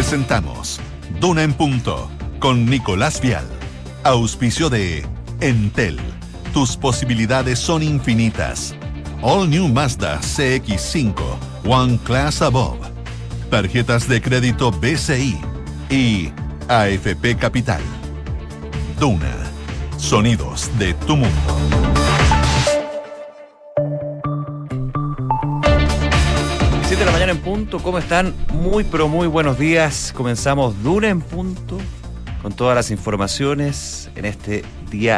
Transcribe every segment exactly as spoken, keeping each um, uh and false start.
Presentamos Duna en Punto con Nicolás Vial. Auspicio de Entel. Tus posibilidades son infinitas. All New Mazda C X cinco, One Class Above. Tarjetas de crédito B C I y A F P Capital. Duna. Sonidos de tu mundo. siete de la mañana en punto, ¿cómo están? Muy pero muy buenos días. Comenzamos Duna en Punto con todas las informaciones en este día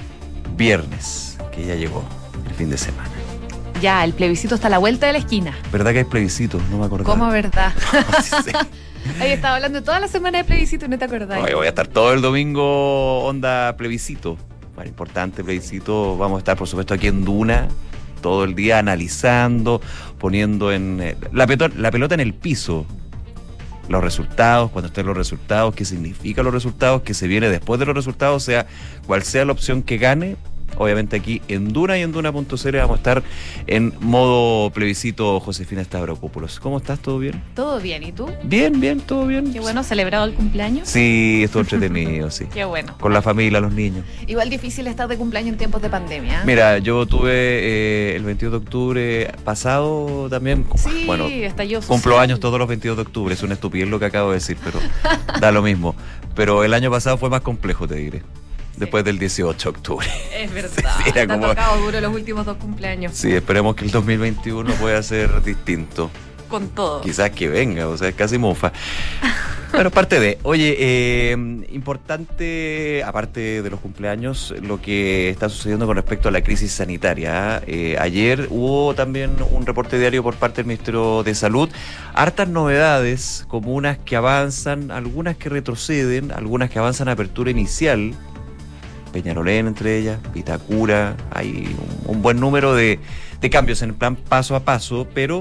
viernes, que ya llegó el fin de semana. Ya, el plebiscito está a la vuelta de la esquina. ¿Verdad que hay plebiscito? No me acordaba. ¿Cómo verdad? Sí. Ahí estaba hablando toda la semana de plebiscito y no te acordás. Oye, voy a estar todo el domingo onda plebiscito. Bueno, importante plebiscito. Vamos a estar, por supuesto, aquí en Duna todo el día analizando, poniendo en eh, la, peto, la pelota en el piso. Los resultados, cuando estén los resultados, qué significan los resultados, qué se viene después de los resultados, sea cual sea la opción que gane. Obviamente aquí en Duna y en Duna punto c l vamos a estar en modo plebiscito. Josefina Stavrakopoulos, ¿cómo estás? ¿Todo bien? Todo bien, ¿y tú? Bien, bien, todo bien. Qué bueno, ¿celebrado el cumpleaños? Sí, estuvo entretenido, sí. Qué bueno. Con la familia, los niños. Igual difícil estar de cumpleaños en tiempos de pandemia. Mira, yo tuve eh, el veintidós de octubre pasado también. Sí, bueno, estalló social. Cumplo años todos los veintidós de octubre, es una estupidez lo que acabo de decir, pero da lo mismo. Pero el año pasado fue más complejo, te diré. Después del dieciocho de octubre. Es verdad. Sí, te como... ha tocado duro los últimos dos cumpleaños. Sí, esperemos que el dos mil veintiuno pueda ser distinto. Con todo. Quizás que venga, o sea, casi mofa. Pero parte de, oye, eh, importante, aparte de los cumpleaños, lo que está sucediendo con respecto a la crisis sanitaria. Eh, ayer hubo también un reporte diario por parte del Ministerio de Salud. Hartas novedades, como unas que avanzan, algunas que retroceden, algunas que avanzan a apertura inicial. Peñalolén entre ellas, Vitacura, hay un, un buen número de, de cambios en el plan paso a paso, pero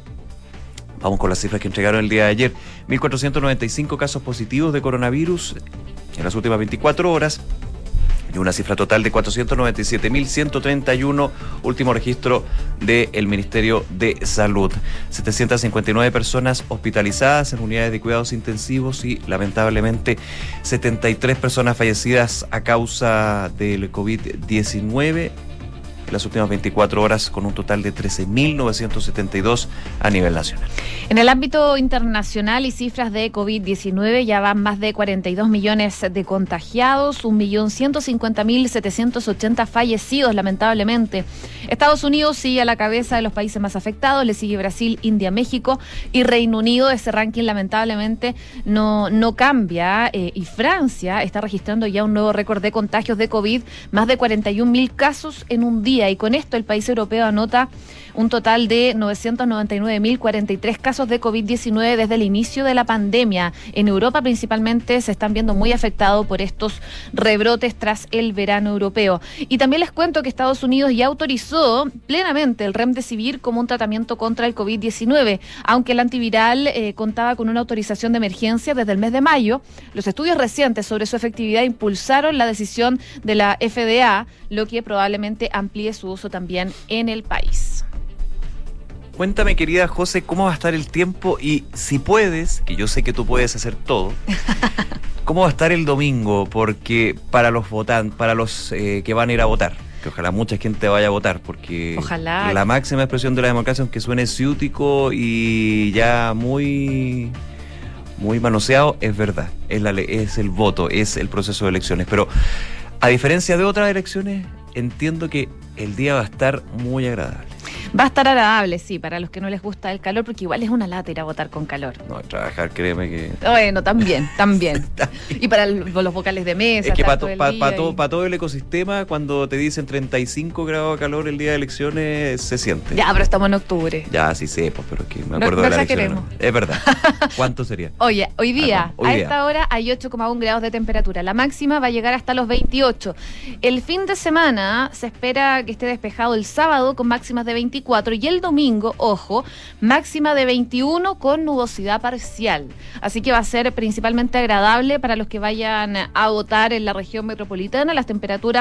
vamos con las cifras que entregaron el día de ayer. mil cuatrocientos noventa y cinco casos positivos de coronavirus en las últimas veinticuatro horas y una cifra total de cuatrocientos noventa y siete mil ciento treinta y uno, último registro del Ministerio de Salud. setecientas cincuenta y nueve personas hospitalizadas en unidades de cuidados intensivos y lamentablemente setenta y tres personas fallecidas a causa del COVID diecinueve en las últimas veinticuatro horas, con un total de trece mil novecientos setenta y dos a nivel nacional. En el ámbito internacional y cifras de COVID diecinueve, ya van más de cuarenta y dos millones de contagiados, un millón ciento cincuenta mil setecientos ochenta fallecidos, lamentablemente. Estados Unidos sigue a la cabeza de los países más afectados, le sigue Brasil, India, México y Reino Unido. Ese ranking lamentablemente no, no cambia, eh, y Francia está registrando ya un nuevo récord de contagios de COVID, más de cuarenta y un mil casos en un día. Y con esto el país europeo anota un total de novecientos noventa y nueve mil cuarenta y tres casos de COVID diecinueve desde el inicio de la pandemia. En Europa principalmente se están viendo muy afectados por estos rebrotes tras el verano europeo. Y también les cuento que Estados Unidos ya autorizó plenamente el Remdesivir como un tratamiento contra el COVID diecinueve. Aunque el antiviral eh, contaba con una autorización de emergencia desde el mes de mayo, los estudios recientes sobre su efectividad impulsaron la decisión de la F D A, lo que probablemente amplíe su uso también en el país. Cuéntame, querida José, cómo va a estar el tiempo y, si puedes, que yo sé que tú puedes hacer todo, cómo va a estar el domingo, porque para los votantes, para los eh, que van a ir a votar, que ojalá mucha gente vaya a votar, porque ojalá. La máxima expresión de la democracia, aunque suene ciútico y ya muy muy manoseado, es verdad, es la ley, es el voto, es el proceso de elecciones, pero a diferencia de otras elecciones, entiendo que el día va a estar muy agradable. Va a estar agradable, sí, para los que no les gusta el calor, porque igual es una lata ir a votar con calor. No, trabajar, créeme que... Bueno, también, también. Y para el, los vocales de mesa. Es que para to, pa, pa y... todo, pa todo el ecosistema, cuando te dicen treinta y cinco grados de calor el día de elecciones, se siente. Ya, pero estamos en octubre. Ya, sí sé, pues, pero es que me acuerdo no, de no la elección. ¿No? Es verdad. ¿Cuánto sería? Oye, hoy día, ah, no, hoy a día. esta hora, hay ocho coma uno grados de temperatura. La máxima va a llegar hasta los veintiocho. El fin de semana se espera que esté despejado el sábado con máximas de veinticuatro y el domingo, ojo, máxima de veintiuno con nubosidad parcial. Así que va a ser principalmente agradable para los que vayan a votar en la región metropolitana. Las temperaturas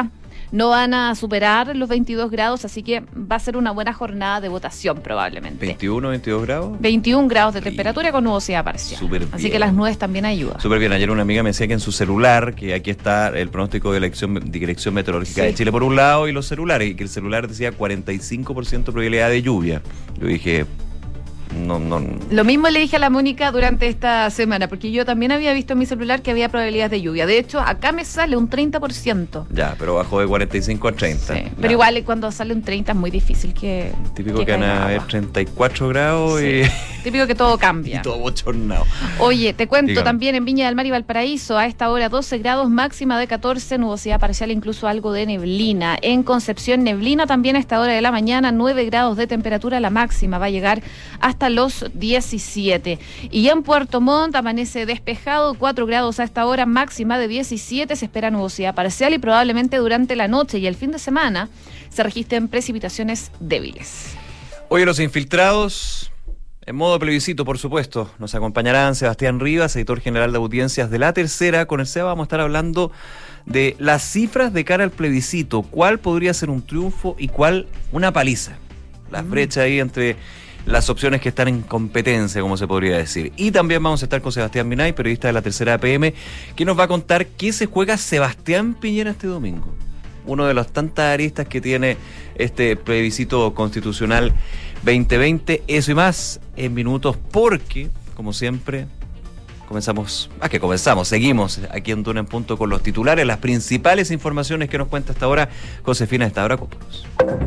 no van a superar los veintidós grados, así que va a ser una buena jornada de votación probablemente. ¿veintiuno, veintidós grados? veintiún grados de temperatura con nubosidad parcial. Súper así bien. que las nubes también ayudan. Súper bien. Ayer una amiga me decía que en su celular, que aquí está el pronóstico de Dirección, de dirección Meteorológica Sí. de Chile por un lado y los celulares, y que el celular decía cuarenta y cinco por ciento probabilidad de lluvia. Yo dije, no, no. Lo mismo le dije a la Mónica durante esta semana, porque yo también había visto en mi celular que había probabilidades de lluvia. De hecho, acá me sale un treinta por ciento. Ya, pero bajó de cuarenta y cinco a treinta. Sí, Ya. pero igual cuando sale un treinta es muy difícil que... Típico que, caiga van a haber agua. treinta y cuatro grados Sí. y... Típico que todo cambia. Y todo bochornado. Oye, te cuento Dígame. también en Viña del Mar y Valparaíso, a esta hora doce grados, máxima de catorce, nubosidad parcial, incluso algo de neblina. En Concepción, neblina también a esta hora de la mañana, nueve grados de temperatura, la máxima va a llegar hasta los diecisiete. Y en Puerto Montt amanece despejado, cuatro grados a esta hora, máxima de diecisiete, se espera nubosidad parcial y probablemente durante la noche y el fin de semana se registren precipitaciones débiles. Oye, los infiltrados, en modo plebiscito, por supuesto, nos acompañarán Sebastián Rivas, editor general de audiencias de La Tercera. Con el Seba vamos a estar hablando de las cifras de cara al plebiscito. ¿Cuál podría ser un triunfo y cuál una paliza? Las Mm. brechas ahí entre las opciones que están en competencia, como se podría decir. Y también vamos a estar con Sebastián Minay, periodista de La Tercera A P M, que nos va a contar qué se juega Sebastián Piñera este domingo. Uno de las tantas aristas que tiene este plebiscito constitucional veinte veinte. Eso y más en minutos, porque, como siempre, comenzamos, ah, que comenzamos, seguimos aquí en Duna en Punto con los titulares, las principales informaciones que nos cuenta hasta ahora Josefina Estabracopoulos.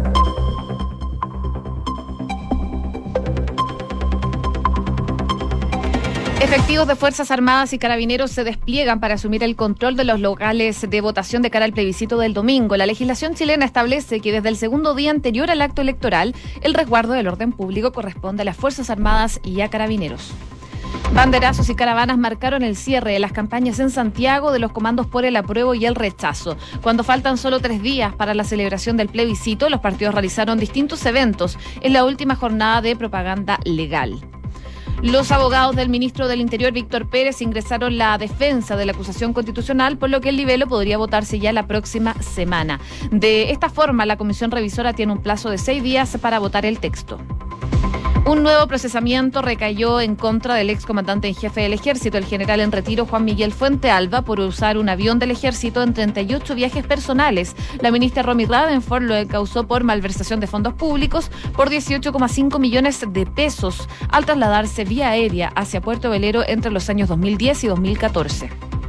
Efectivos de Fuerzas Armadas y Carabineros se despliegan para asumir el control de los locales de votación de cara al plebiscito del domingo. La legislación chilena establece que desde el segundo día anterior al acto electoral, el resguardo del orden público corresponde a las Fuerzas Armadas y a Carabineros. Banderazos y caravanas marcaron el cierre de las campañas en Santiago de los comandos por el apruebo y el rechazo. Cuando faltan solo tres días para la celebración del plebiscito, los partidos realizaron distintos eventos en la última jornada de propaganda legal. Los abogados del ministro del Interior, Víctor Pérez, ingresaron la defensa de la acusación constitucional, por lo que el libelo podría votarse ya la próxima semana. De esta forma, la comisión revisora tiene un plazo de seis días para votar el texto. Un nuevo procesamiento recayó en contra del excomandante en jefe del Ejército, el general en retiro Juan Miguel Fuente Alba, por usar un avión del Ejército en treinta y ocho viajes personales. La ministra Romy Radenford lo encausó por malversación de fondos públicos por dieciocho coma cinco millones de pesos al trasladarse vía aérea hacia Puerto Velero entre los años dos mil diez y dos mil catorce.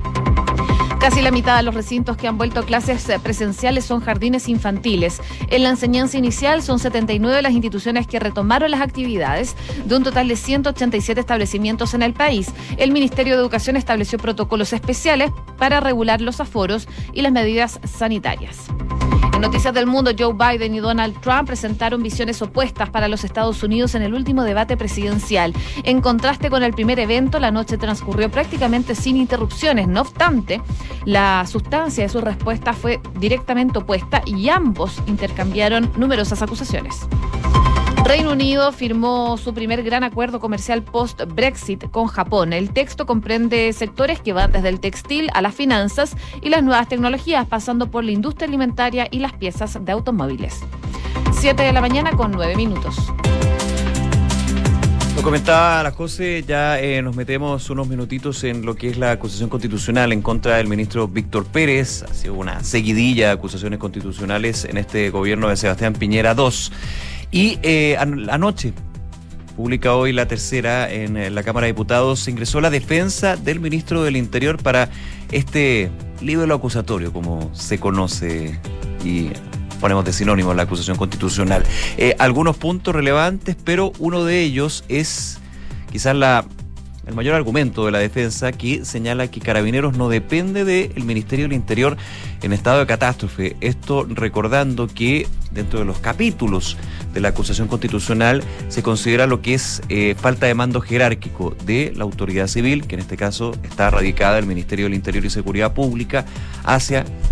Casi la mitad de los recintos que han vuelto a clases presenciales son jardines infantiles. En la enseñanza inicial son setenta y nueve las instituciones que retomaron las actividades, de un total de ciento ochenta y siete establecimientos en el país. El Ministerio de Educación estableció protocolos especiales para regular los aforos y las medidas sanitarias. En noticias del mundo, Joe Biden y Donald Trump presentaron visiones opuestas para los Estados Unidos en el último debate presidencial. En contraste con el primer evento, la noche transcurrió prácticamente sin interrupciones. No obstante, la sustancia de su respuesta fue directamente opuesta y ambos intercambiaron numerosas acusaciones. Reino Unido firmó su primer gran acuerdo comercial post-Brexit con Japón. El texto comprende sectores que van desde el textil a las finanzas y las nuevas tecnologías, pasando por la industria alimentaria y las piezas de automóviles. Siete de la mañana con nueve minutos. Lo comentaba la José, ya eh, nos metemos unos minutitos en lo que es la acusación constitucional en contra del ministro Víctor Pérez. Ha sido una seguidilla de acusaciones constitucionales en este gobierno de Sebastián Piñera dos. Y eh, an- anoche, publica hoy La Tercera en eh, la Cámara de Diputados, se ingresó la defensa del ministro del Interior para este libelo acusatorio, como se conoce y ponemos de sinónimo la acusación constitucional. Eh, algunos puntos relevantes, pero uno de ellos es quizás la... el mayor argumento de la defensa, que señala que Carabineros no depende del Ministerio del Interior en estado de catástrofe. Esto recordando que dentro de los capítulos de la acusación constitucional se considera lo que es eh, falta de mando jerárquico de la autoridad civil, que en este caso está radicada el Ministerio del Interior y Seguridad Pública, hacia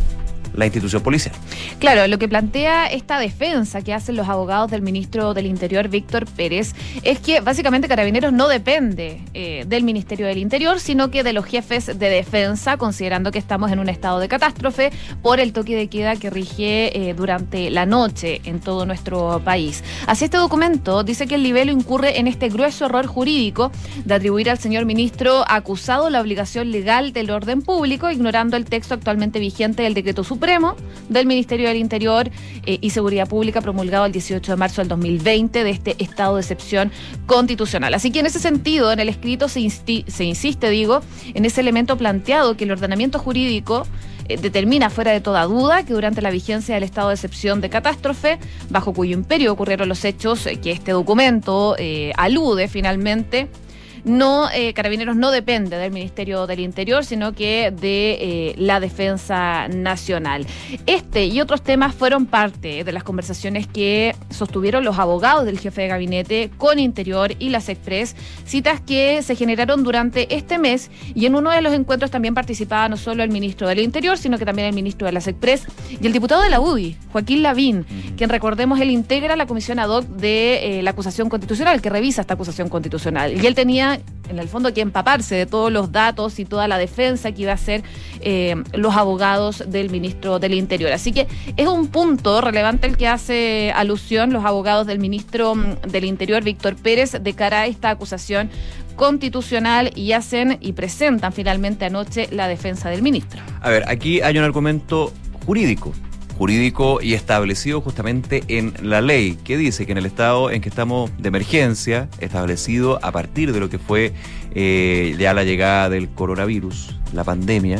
la institución policial. Claro, lo que plantea esta defensa que hacen los abogados del ministro del Interior, Víctor Pérez, es que básicamente Carabineros no depende eh, del Ministerio del Interior, sino que de los jefes de defensa, considerando que estamos en un estado de catástrofe por el toque de queda que rige eh, durante la noche en todo nuestro país. Así, este documento dice que el libelo incurre en este grueso error jurídico de atribuir al señor ministro acusado la obligación legal del orden público, ignorando el texto actualmente vigente del decreto Supremo del Ministerio del Interior eh, y Seguridad Pública promulgado el dieciocho de marzo del dos mil veinte de este estado de excepción constitucional. Así que en ese sentido, en el escrito se, insti- se insiste, digo, en ese elemento planteado que el ordenamiento jurídico eh, determina fuera de toda duda que durante la vigencia del estado de excepción de catástrofe, bajo cuyo imperio ocurrieron los hechos eh, que este documento eh, alude finalmente, No, eh, Carabineros no depende del Ministerio del Interior, sino que de eh, la Defensa Nacional. Este y otros temas fueron parte de las conversaciones que sostuvieron los abogados del jefe de gabinete con Interior y las Express, citas que se generaron durante este mes, y en uno de los encuentros también participaba no solo el ministro del Interior, sino que también el ministro de las Express y el diputado de la U D I, Joaquín Lavín, mm. quien, recordemos, él integra la comisión ad hoc de eh, la acusación constitucional, que revisa esta acusación constitucional, y él tenía en el fondo que empaparse de todos los datos y toda la defensa que iba a hacer eh, los abogados del ministro del Interior. Así que es un punto relevante el que hace alusión los abogados del ministro del Interior, Víctor Pérez, de cara a esta acusación constitucional, y hacen y presentan finalmente anoche la defensa del ministro. A ver, aquí hay un argumento jurídico. jurídico y establecido justamente en la ley, que dice que en el estado en que estamos de emergencia, establecido a partir de lo que fue eh, ya la llegada del coronavirus, la pandemia,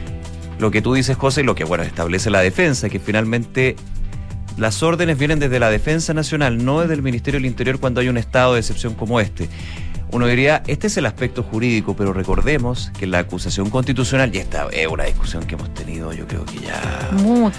lo que tú dices, José, lo que bueno establece la defensa, que finalmente las órdenes vienen desde la Defensa Nacional, no desde el Ministerio del Interior cuando hay un estado de excepción como este. Uno diría, este es el aspecto jurídico, pero recordemos que la acusación constitucional, y esta es una discusión que hemos tenido, yo creo que ya... Mucho.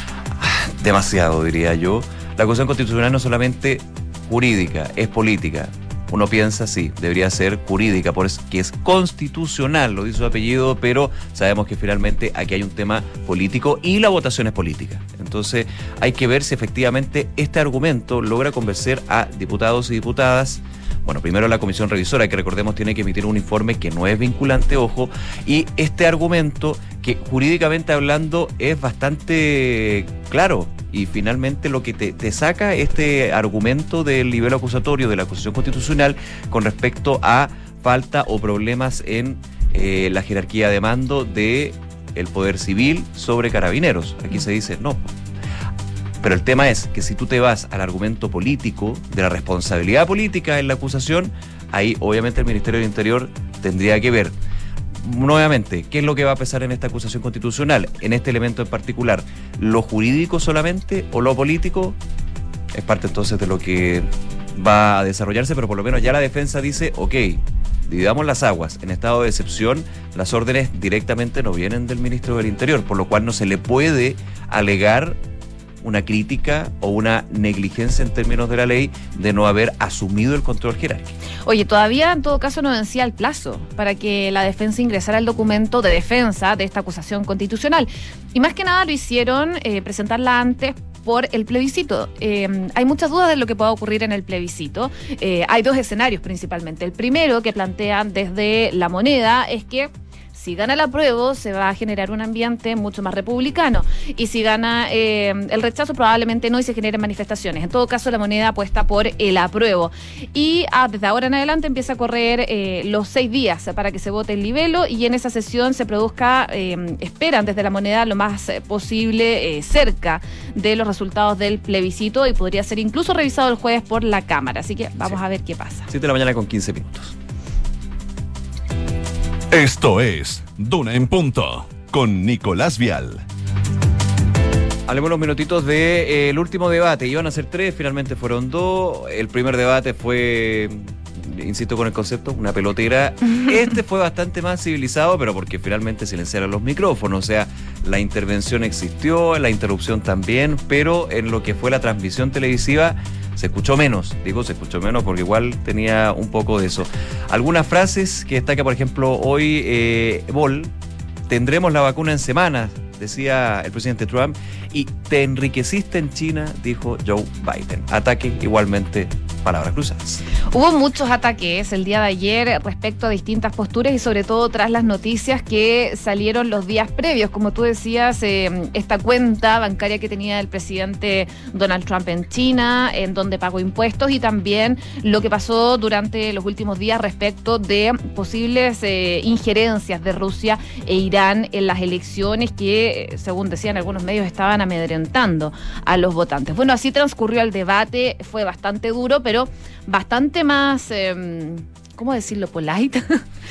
Demasiado, diría yo. La acusación constitucional no es solamente jurídica, es política. Uno piensa, sí, debería ser jurídica, porque es constitucional, lo dice su apellido, pero sabemos que finalmente aquí hay un tema político y la votación es política. Entonces hay que ver si efectivamente este argumento logra convencer a diputados y diputadas. Bueno, primero la comisión revisora, que recordemos tiene que emitir un informe que no es vinculante, ojo, y este argumento que jurídicamente hablando es bastante claro, y finalmente lo que te, te saca este argumento del nivel acusatorio de la acusación constitucional con respecto a falta o problemas en eh, la jerarquía de mando de el poder civil sobre Carabineros. Aquí se dice no. Pero el tema es que si tú te vas al argumento político, de la responsabilidad política en la acusación, ahí obviamente el Ministerio del Interior tendría que ver, nuevamente, qué es lo que va a pesar en esta acusación constitucional, en este elemento en particular, lo jurídico solamente o lo político. Es parte entonces de lo que va a desarrollarse, pero por lo menos ya la defensa dice, ok, dividamos las aguas, en estado de excepción las órdenes directamente no vienen del Ministro del Interior, por lo cual no se le puede alegar una crítica o una negligencia en términos de la ley de no haber asumido el control jerárquico. Oye, todavía en todo caso no vencía el plazo para que la defensa ingresara el documento de defensa de esta acusación constitucional. Y más que nada lo hicieron eh, presentarla antes por el plebiscito. Eh, hay muchas dudas de lo que pueda ocurrir en el plebiscito. Eh, hay dos escenarios principalmente. El primero, que plantean desde La Moneda, es que si gana el apruebo, se va a generar un ambiente mucho más republicano. Y si gana eh, el rechazo, probablemente no, y se generen manifestaciones. En todo caso, La Moneda apuesta por el apruebo. Y ah, desde ahora en adelante empieza a correr eh, los seis días para que se vote el libelo, y en esa sesión se produzca, eh, esperan desde La Moneda, lo más posible eh, cerca de los resultados del plebiscito, y podría ser incluso revisado el jueves por la Cámara. Así que vamos sí. a ver qué pasa. siete de la mañana con quince minutos. Esto es Duna en Punto, con Nicolás Vial. Hablemos unos minutitos del de, eh, último debate. Iban a ser tres, finalmente fueron dos. El primer debate fue, insisto con el concepto, una pelotera. Este fue bastante más civilizado, pero porque finalmente silenciaron los micrófonos. O sea, la intervención existió, la interrupción también, pero en lo que fue la transmisión televisiva se escuchó menos. Digo, se escuchó menos porque igual tenía un poco de eso. Algunas frases que destaca, por ejemplo, hoy eh, Bol, tendremos la vacuna en semanas. decía el presidente Trump, y te enriqueciste en China, dijo Joe Biden. Ataque igualmente, palabras cruzadas. Hubo muchos ataques el día de ayer respecto a distintas posturas y sobre todo tras las noticias que salieron los días previos. Como tú decías, eh, esta cuenta bancaria que tenía el presidente Donald Trump en China, en donde pagó impuestos, y también lo que pasó durante los últimos días respecto de posibles eh, injerencias de Rusia e Irán en las elecciones que, según decían algunos medios, estaban amedrentando a los votantes. Bueno, así transcurrió el debate, fue bastante duro, pero bastante más, eh, ¿cómo decirlo? Polite,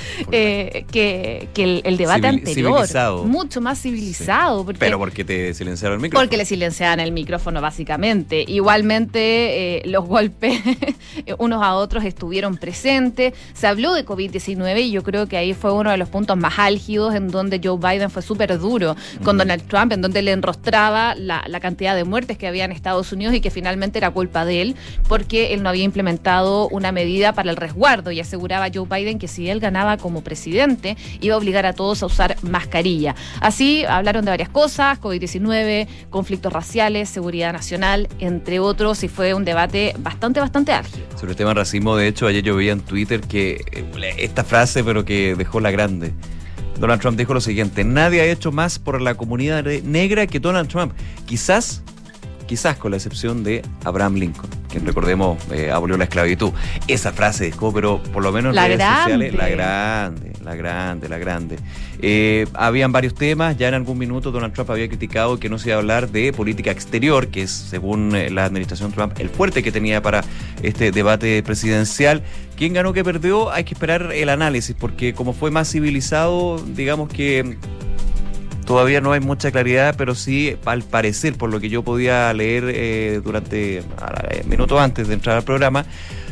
eh, que, que el, el debate Civil, anterior. Civilizado. Mucho más civilizado. Sí. Porque, pero porque te silenciaron el micrófono. Porque le silenciaban el micrófono, básicamente. Igualmente, eh, los golpes unos a otros estuvieron presentes. Se habló de covid diecinueve y yo creo que ahí fue uno de los puntos más álgidos, en donde Joe Biden fue súper duro con uh-huh. Donald Trump, en donde le enrostraba la, la cantidad de muertes que había en Estados Unidos y que finalmente era culpa de él, porque él no había implementado una medida para el resguardo, y aseguraba Joe Biden que si él ganaba como presidente, iba a obligar a todos a usar mascarilla. Así hablaron de varias cosas, covid diecinueve, conflictos raciales, seguridad nacional, entre otros, y fue un debate bastante, bastante álgido. Sobre el tema del racismo, de hecho, ayer yo veía en Twitter que eh, esta frase, pero que dejó la grande. Donald Trump dijo lo siguiente: nadie ha hecho más por la comunidad negra que Donald Trump. Quizás, quizás con la excepción de Abraham Lincoln, quien, recordemos, eh, abolió la esclavitud. Esa frase dejó, pero por lo menos en la redes grande. sociales, la grande, la grande, la grande. Eh, habían varios temas. Ya en algún minuto Donald Trump había criticado que no se iba a hablar de política exterior, que es, según eh, la administración Trump, el fuerte que tenía para este debate presidencial. ¿Quién ganó, qué perdió? Hay que esperar el análisis, porque como fue más civilizado, digamos que todavía no hay mucha claridad, pero sí, al parecer, por lo que yo podía leer eh, durante eh, minutos antes de entrar al programa,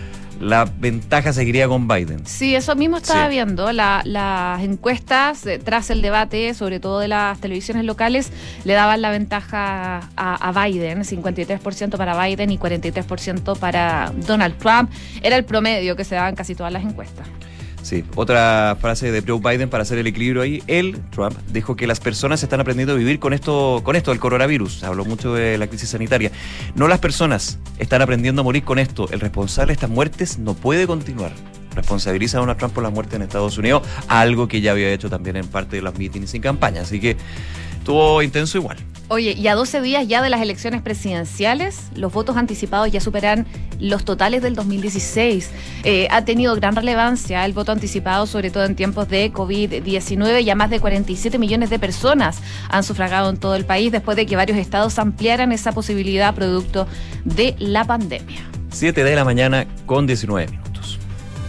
la ventaja seguiría con Biden. Sí, eso mismo estaba sí. viendo. La, las encuestas, eh, tras el debate, sobre todo de las televisiones locales, le daban la ventaja a, a Biden, cincuenta y tres por ciento para Biden y cuarenta y tres por ciento para Donald Trump. Era el promedio que se daban casi todas las encuestas. Sí, otra frase de Joe Biden para hacer el equilibrio ahí. Él, Trump, dijo que las personas están aprendiendo a vivir con esto, con esto del coronavirus. Habló mucho de la crisis sanitaria. No, las personas están aprendiendo a morir con esto. El responsable de estas muertes no puede continuar. Responsabiliza a Donald Trump por las muertes en Estados Unidos, algo que ya había hecho también en parte de los mítines y campaña. Así que estuvo intenso igual. Oye, y a doce días ya de las elecciones presidenciales, los votos anticipados ya superan los totales del dos mil dieciséis. Eh, ha tenido gran relevancia el voto anticipado, sobre todo en tiempos de covid diecinueve. Ya más de cuarenta y siete millones de personas han sufragado en todo el país, después de que varios estados ampliaran esa posibilidad producto de la pandemia. siete de la mañana con diecinueve minutos.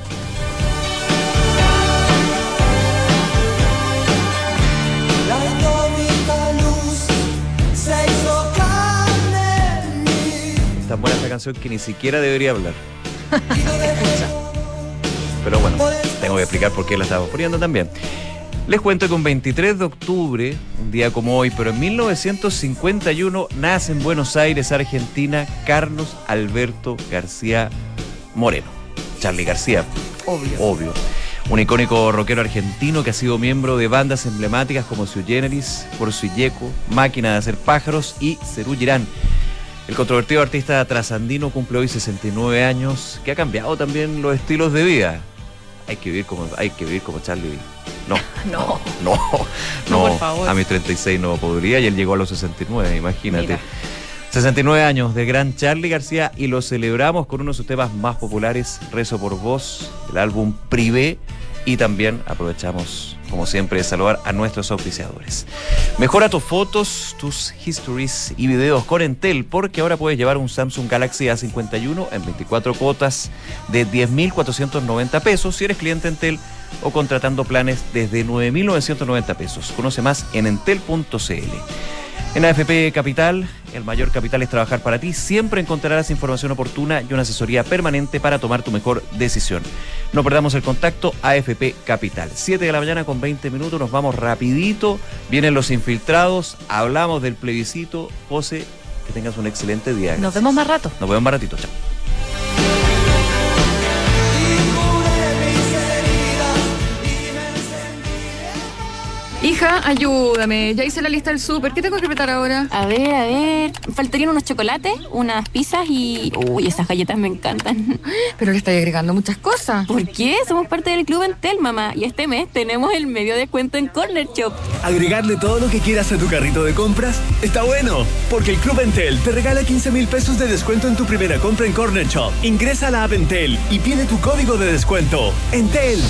Tan buena esta canción que ni siquiera debería hablar. Pero bueno, tengo que explicar por qué la estamos poniendo también. Les cuento que un veintitrés de octubre, un día como hoy, pero en mil novecientos cincuenta y uno, nace en Buenos Aires, Argentina, Carlos Alberto García Moreno. Charly García. Obvio. Obvio. Un icónico rockero argentino que ha sido miembro de bandas emblemáticas como Sui Generis, Corso y Yeco, Máquina de Hacer Pájaros y Serú Girán. El controvertido artista trasandino cumple hoy sesenta y nueve años, que ha cambiado también los estilos de vida. Hay que vivir como, hay que vivir como Charly. No, no, no, no, no, por favor. A mis treinta y seis no podría, y él llegó a los sesenta y nueve, imagínate. Mira. sesenta y nueve años de gran Charly García, y lo celebramos con uno de sus temas más populares, Rezo por Vos, el álbum Privé, y también aprovechamos, como siempre, de saludar a nuestros auspiciadores. Mejora tus fotos, tus histories y videos con Entel, porque ahora puedes llevar un Samsung Galaxy A cincuenta y uno en veinticuatro cuotas de diez mil cuatrocientos noventa pesos si eres cliente Entel, o contratando planes desde nueve mil novecientos noventa pesos. Conoce más en entel punto c l. En A F P Capital, el mayor capital es trabajar para ti. Siempre encontrarás información oportuna y una asesoría permanente para tomar tu mejor decisión. No perdamos el contacto. A F P Capital. siete de la mañana con veinte minutos, nos vamos rapidito. Vienen los infiltrados, hablamos del plebiscito. José, que tengas un excelente día. Gracias. Nos vemos más rato. Nos vemos más ratito. Chao. Hija, ayúdame. Ya hice la lista del súper. ¿Qué tengo que preparar ahora? A ver, a ver. Faltarían unos chocolates, unas pizzas y... Uy, esas galletas me encantan. Pero le estoy agregando muchas cosas. ¿Por qué? Somos parte del Club Entel, mamá. Y este mes tenemos el medio descuento en Corner Shop. Agregarle todo lo que quieras a tu carrito de compras está bueno, porque el Club Entel te regala quince mil pesos de descuento en tu primera compra en Corner Shop. Ingresa a la app Entel y pide tu código de descuento. Entel.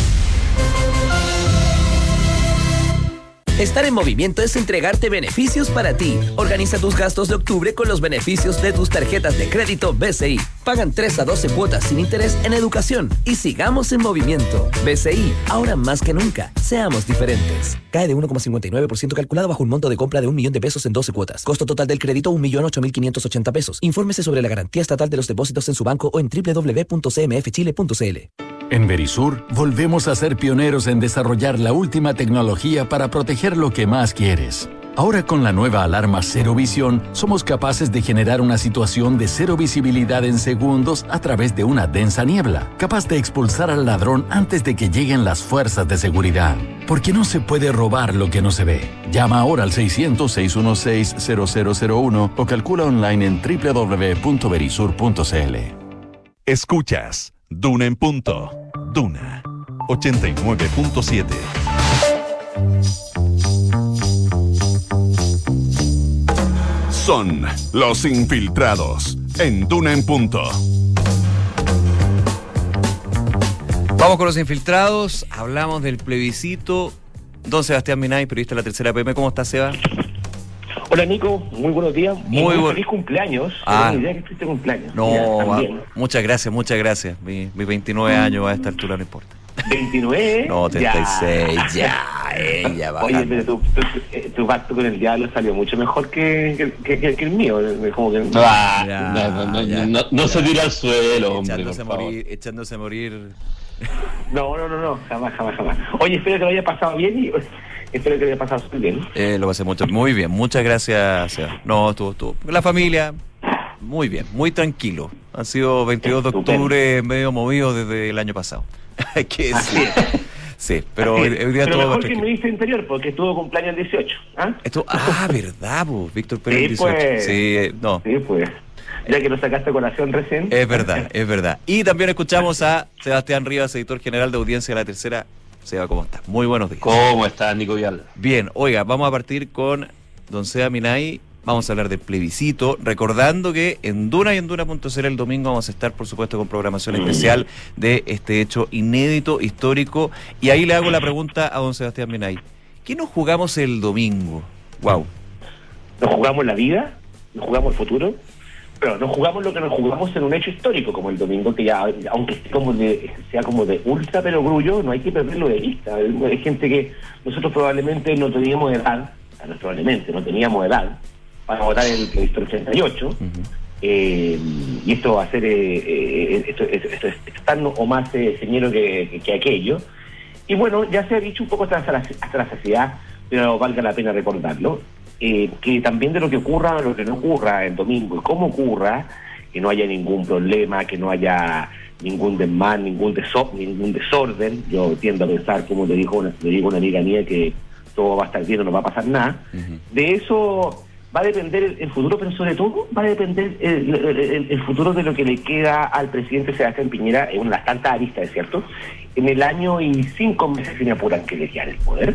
Estar en movimiento es entregarte beneficios para ti. Organiza tus gastos de octubre con los beneficios de tus tarjetas de crédito B C I. Pagan tres a doce cuotas sin interés en educación. Y sigamos en movimiento. B C I, ahora más que nunca. Seamos diferentes. Cae de uno coma cincuenta y nueve por ciento calculado bajo un monto de compra de un millón de pesos en doce cuotas. Costo total del crédito un millón ocho mil quinientos ochenta pesos. Infórmese sobre la garantía estatal de los depósitos en su banco o en doble u doble u doble u punto c m f chile punto c l. En Verisur, volvemos a ser pioneros en desarrollar la última tecnología para proteger lo que más quieres. Ahora con la nueva alarma Cero Visión, somos capaces de generar una situación de cero visibilidad en segundos a través de una densa niebla, capaz de expulsar al ladrón antes de que lleguen las fuerzas de seguridad. Porque no se puede robar lo que no se ve. Llama ahora al seiscientos, seiscientos dieciséis, cero cero cero uno o calcula online en doble u doble u doble u punto verisur punto c l. Escuchas Duna en punto. Duna ochenta y nueve punto siete. Son los infiltrados en Duna en punto. Vamos con los infiltrados. Hablamos del plebiscito. Don Sebastián Minay, periodista de La Tercera P M. ¿Cómo está, Seba? Hola, Nico, muy buenos días. Muy, muy bu- feliz cumpleaños. Ah. No idea que fuiste cumpleaños. No, Ya, va, también. muchas gracias, muchas gracias. Mi, mis veintinueve años a esta altura no importa. veintinueve. No, treinta y seis, ya, eh, ya va. Oye, pero tu, tu, tu, tu pacto con el diablo salió mucho mejor que, que, que, que, que el mío. Como que... Ah, Ya, no, no, ya. no, no se tira al suelo, hombre, echándose, a por favor. morir, echándose a morir. No, no, no, no, jamás, jamás, jamás. Oye, espero que lo haya pasado bien y espero que lo haya pasado súper bien. Eh, lo pasé mucho, muy bien, muchas gracias, Seba. No, estuvo, estuvo. La familia, muy bien, muy tranquilo. Han sido veintidós de octubre medio movidos desde el año pasado. Hay que Así decir. es. Sí, pero hoy, Así es. hoy día Pero todo mejor más que tranquilo. me dice anterior, porque estuvo cumpleaños el dieciocho. ¿Ah? Esto, ah, verdad, pues, Víctor Pérez Sí, dieciocho. pues. Sí, eh, no. Sí, pues. Ya que lo sacaste a colación recién. Es verdad, es verdad. Y también escuchamos a Sebastián Rivas, editor general de Audiencia de La Tercera. Seba, ¿cómo está? Muy buenos días. ¿Cómo está, Nico Vial? Bien, oiga, vamos a partir con don Seba Minay. Vamos a hablar del plebiscito, recordando que en Duna y en Duna punto c l el domingo vamos a estar, por supuesto, con programación especial de este hecho inédito, histórico. Y ahí le hago la pregunta a don Sebastián Minay. ¿Qué nos jugamos el domingo? Wow. Nos jugamos la vida, nos jugamos el futuro, pero nos jugamos lo que nos jugamos en un hecho histórico como el domingo, que ya, aunque esté como de, sea como de ultra perogrullo, no hay que perderlo de vista. Hay gente que nosotros probablemente no teníamos edad, probablemente no teníamos edad para votar en el plebiscito ochenta y ocho, uh-huh. eh, y esto va a ser eh, eh, esto, esto, esto es tan o más eh, señero que, que, que aquello. Y bueno, ya se ha dicho un poco hasta la, hasta la saciedad, pero valga la pena recordarlo, eh, que también de lo que ocurra, lo que no ocurra el domingo y cómo ocurra, que no haya ningún problema, que no haya ningún desmán, ningún, deso, ningún desorden. Yo tiendo a pensar, como le dijo una, le digo una amiga mía, que todo va a estar bien, no va a pasar nada. Uh-huh. De eso va a depender el, el futuro, pero sobre todo va a depender el, el, el, el futuro de lo que le queda al presidente Sebastián Piñera en una de las tantas aristas, ¿es cierto? En el año y cinco meses sin apurar que le queda el poder.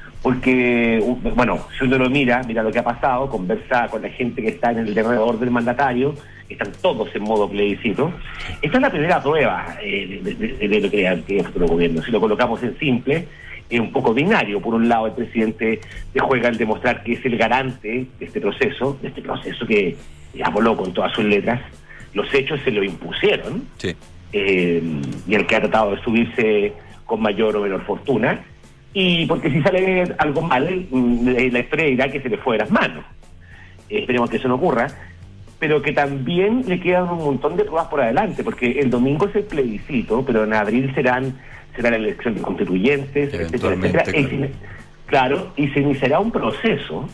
Porque, bueno, si uno lo mira, mira lo que ha pasado, conversa con la gente que está en el alrededor del mandatario, están todos en modo plebiscito. Esta es la primera prueba eh, de, de, de lo que es el futuro gobierno. Si lo colocamos en simple, es un poco binario. Por un lado, el presidente se juega en demostrar que es el garante de este proceso, de este proceso que aboló con todas sus letras. Los hechos se lo impusieron, sí. eh, y el que ha tratado de subirse con mayor o menor fortuna. Y porque si sale algo mal, la historia dirá que se le fue de las manos. Eh, esperemos que eso no ocurra, pero que también le quedan un montón de pruebas por adelante, porque el domingo es el plebiscito, pero en abril serán será la elección de constituyentes, etcétera, etcétera. Claro. Y se, claro, y se iniciará un proceso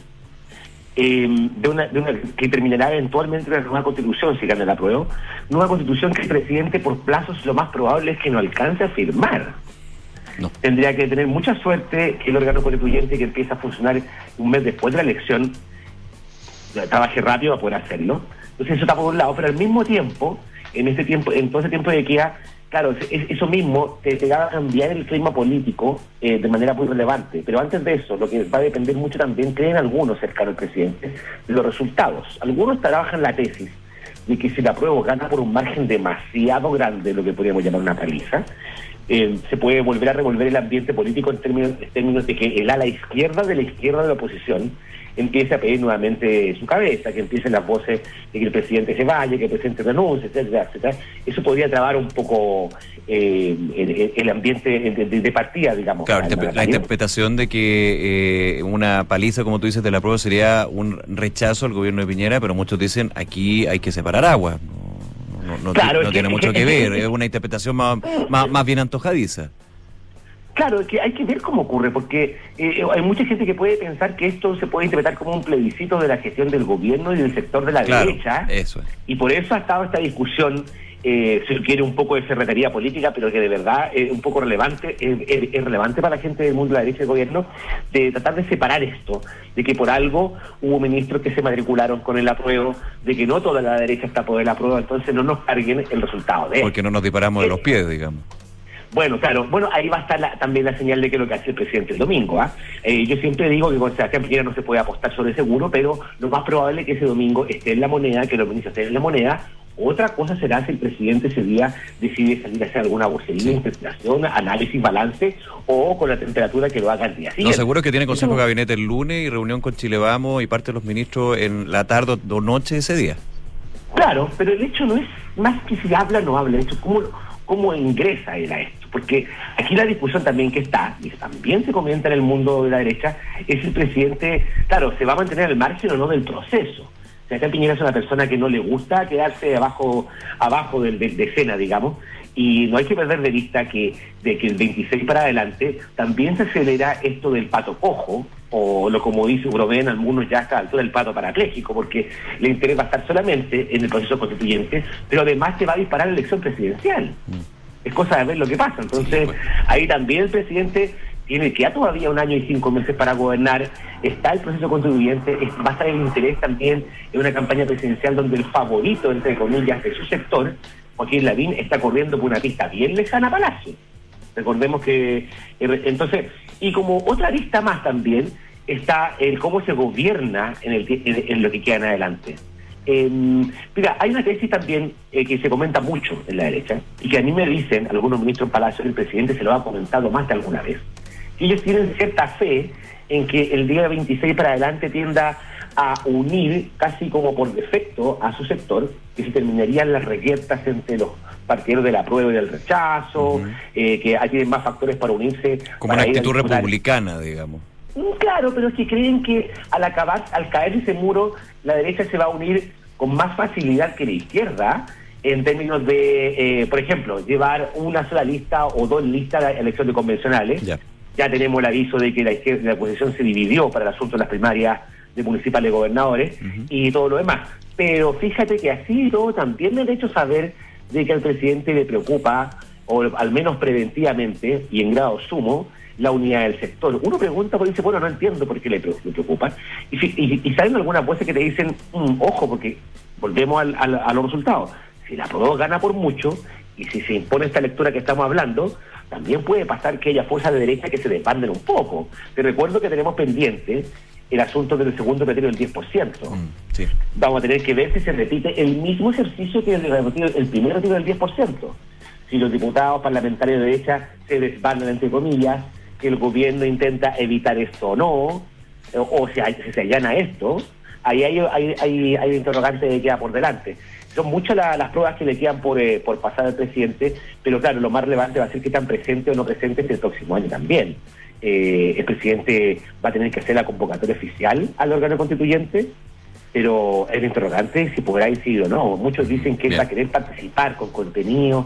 eh, de, una, de una que terminará eventualmente en una nueva constitución, si gana la prueba, nueva constitución que el presidente por plazos lo más probable es que no alcance a firmar. No. Tendría que tener mucha suerte que el órgano constituyente que empieza a funcionar un mes después de la elección trabaje rápido para poder hacerlo. Entonces eso está por un lado, pero al mismo tiempo, en este tiempo, en todo ese tiempo de queda, claro, es, eso mismo te, te va a cambiar el clima político eh, de manera muy relevante. Pero antes de eso, lo que va a depender mucho también, creen algunos cercanos al presidente, de los resultados. Algunos trabajan la tesis de que si la prueba gana por un margen demasiado grande, lo que podríamos llamar una paliza, eh, se puede volver a revolver el ambiente político en términos, en términos de que el ala izquierda de la izquierda de la oposición empiece a pedir nuevamente su cabeza, que empiecen las voces de que el presidente se vaya, que el presidente renuncie, etcétera, etcétera. Eso podría trabar un poco eh, el, el ambiente de, de, de partida, digamos. Claro, la, la, la interpretación de que eh, una paliza, como tú dices, de la prueba sería un rechazo al gobierno de Piñera, pero muchos dicen aquí hay que separar agua. No, no, no, claro, no es tiene que, mucho es que, que, ver, es, que, es una interpretación más, más, más bien antojadiza. Claro, es que hay que ver cómo ocurre, porque eh, hay mucha gente que puede pensar que esto se puede interpretar como un plebiscito de la gestión del gobierno y del sector de la claro, derecha, eso es. Y por eso ha estado esta discusión, eh, si quiere un poco de ferretería política, pero que de verdad es un poco relevante, es, es, es relevante para la gente del mundo de la derecha y del gobierno, de tratar de separar esto, de que por algo hubo ministros que se matricularon con el apruebo, de que no toda la derecha está por el apruebo, entonces no nos carguen el resultado de Porque no nos disparamos eh, de los pies, digamos. Bueno, claro, bueno, ahí va a estar la, también la señal de que lo que hace el presidente el domingo. ¿ah? Eh, yo siempre digo que con Sebastián Piñera no se puede apostar sobre seguro, pero lo más probable es que ese domingo esté en la moneda, que los ministros estén en la moneda. Otra cosa será si el presidente ese día decide salir a hacer alguna vocería, sí. interpretación, análisis, balance, o con la temperatura que lo haga el día siguiente. No, seguro que tiene consejo de gabinete el lunes y reunión con Chile Vamos y parte de los ministros en la tarde o noche ese día. Claro, pero el hecho no es más que si habla o no habla, el hecho cómo, cómo ingresa él a esto. Porque aquí la discusión también que está, y también se comenta en el mundo de la derecha, es el presidente, claro, se va a mantener al margen o no del proceso. Sebastián Piñera es una persona que no le gusta quedarse abajo abajo de, de, de escena, digamos, y no hay que perder de vista que de que el veintiséis para adelante también se acelera esto del pato cojo, o lo como dice bromean algunos ya hasta la altura del pato parapléjico, porque le interesa estar solamente en el proceso constituyente, pero además se va a disparar la elección presidencial. Mm. Es cosa de ver lo que pasa. Entonces, sí, pues. Ahí también el presidente tiene que ya todavía un año y cinco meses para gobernar, está el proceso constituyente, va a estar el interés también en una campaña presidencial donde el favorito, entre comillas, de su sector, Joaquín Lavín, está corriendo por una pista bien lejana a Palacio. Recordemos que, entonces, y como otra arista más también, está el cómo se gobierna en, el, en, en lo que queda en adelante. Eh, mira, hay una tesis también eh, que se comenta mucho en la derecha y que a mí me dicen algunos ministros en Palacio, el presidente se lo ha comentado más de alguna vez, que ellos tienen cierta fe en que el día veintiséis para adelante tienda a unir casi como por defecto a su sector, que se terminarían las reyertas entre los partidarios de la prueba y del rechazo, uh-huh. eh, que hay tienen más factores para unirse. Como para una actitud republicana, digamos. Claro, pero si creen que al acabar, al caer ese muro, la derecha se va a unir con más facilidad que la izquierda, en términos de, eh, por ejemplo, llevar una sola lista o dos listas de elecciones convencionales. Ya, ya tenemos el aviso de que la izquierda, la oposición se dividió para el asunto de las primarias de municipales de gobernadores uh-huh. y todo lo demás. Pero fíjate que así y todo también me han hecho saber de que al presidente le preocupa, o al menos preventivamente y en grado sumo, la unidad del sector. Uno pregunta porque dice, bueno, no entiendo por qué le preocupa. Y, y, y salen algunas voces que te dicen, mmm, ojo, porque volvemos al, al, a los resultados. Si la prueba gana por mucho, y si se impone esta lectura que estamos hablando, también puede pasar que haya fuerzas de derecha que se desbanden un poco. Te recuerdo que tenemos pendiente el asunto del segundo retiro del diez por ciento. Mm, sí. Vamos a tener que ver si se repite el mismo ejercicio que el, el primer retiro del diez por ciento. Si los diputados parlamentarios de derecha se desbandan, entre comillas, que el gobierno intenta evitar esto o no, o, o si, hay, si se allana esto, ahí hay, hay, hay, hay interrogantes que queda por delante. Son muchas la, las pruebas que le quedan por, eh, por pasar al presidente, pero claro, lo más relevante va a ser que tan presente o no presente el próximo año también. Eh, el presidente va a tener que hacer la convocatoria oficial al órgano constituyente, pero el interrogante si podrá incidir o no. Muchos dicen que él va a querer participar con contenido.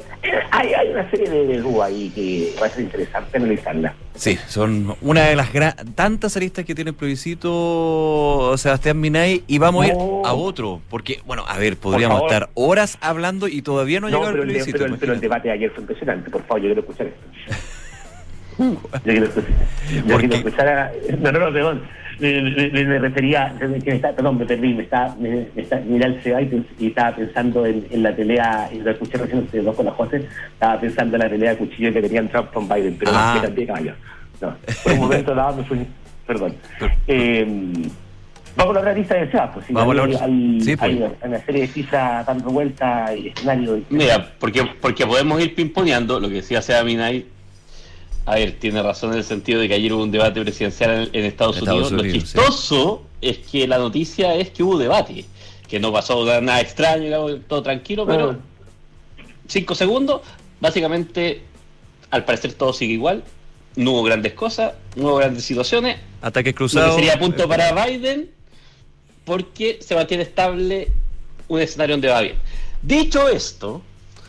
Hay, hay una serie de, de dudas ahí que va a ser interesante analizarla. Sí, son una de las gra- tantas aristas que tiene el plebiscito, Sebastián Minay, y vamos no. a ir a otro, porque, bueno, a ver, podríamos estar horas hablando y todavía no ha no, llegado pero el plebiscito. El, pero, pero el debate de ayer fue impresionante, por favor, yo quiero escuchar esto. Yo quiero, yo quiero empezar a... No, no, no, perdón. Me, me, me refería... Que me está, perdón, me perdí. Me está, me, me está, miré al Seba y, y estaba pensando en, en la pelea... Y lo escuché recién ustedes dos con la José. Estaba pensando en la pelea de cuchillo que tenían Trump con Biden. Pero ah. no, me cambié caballo. No, por un momento dado me fui... Perdón. Eh, vamos a la otra lista de Seba. Pues, si vamos hay, a hay, sí, pues. hay una serie de cifras dando vuelta y escenario... Y... Mira, porque, porque podemos ir pimponeando lo que decía Seba Minay. A ver, tiene razón en el sentido de que ayer hubo un debate presidencial en, en Estados, Estados Unidos. Unidos. Lo chistoso sí. es que la noticia es que hubo debate, que no pasó nada extraño, todo tranquilo, pero uh. cinco segundos, básicamente, al parecer todo sigue igual, no hubo grandes cosas, no hubo grandes situaciones. Ataques cruzados. Lo que sería punto para Biden, porque se mantiene estable un escenario donde va bien. Dicho esto,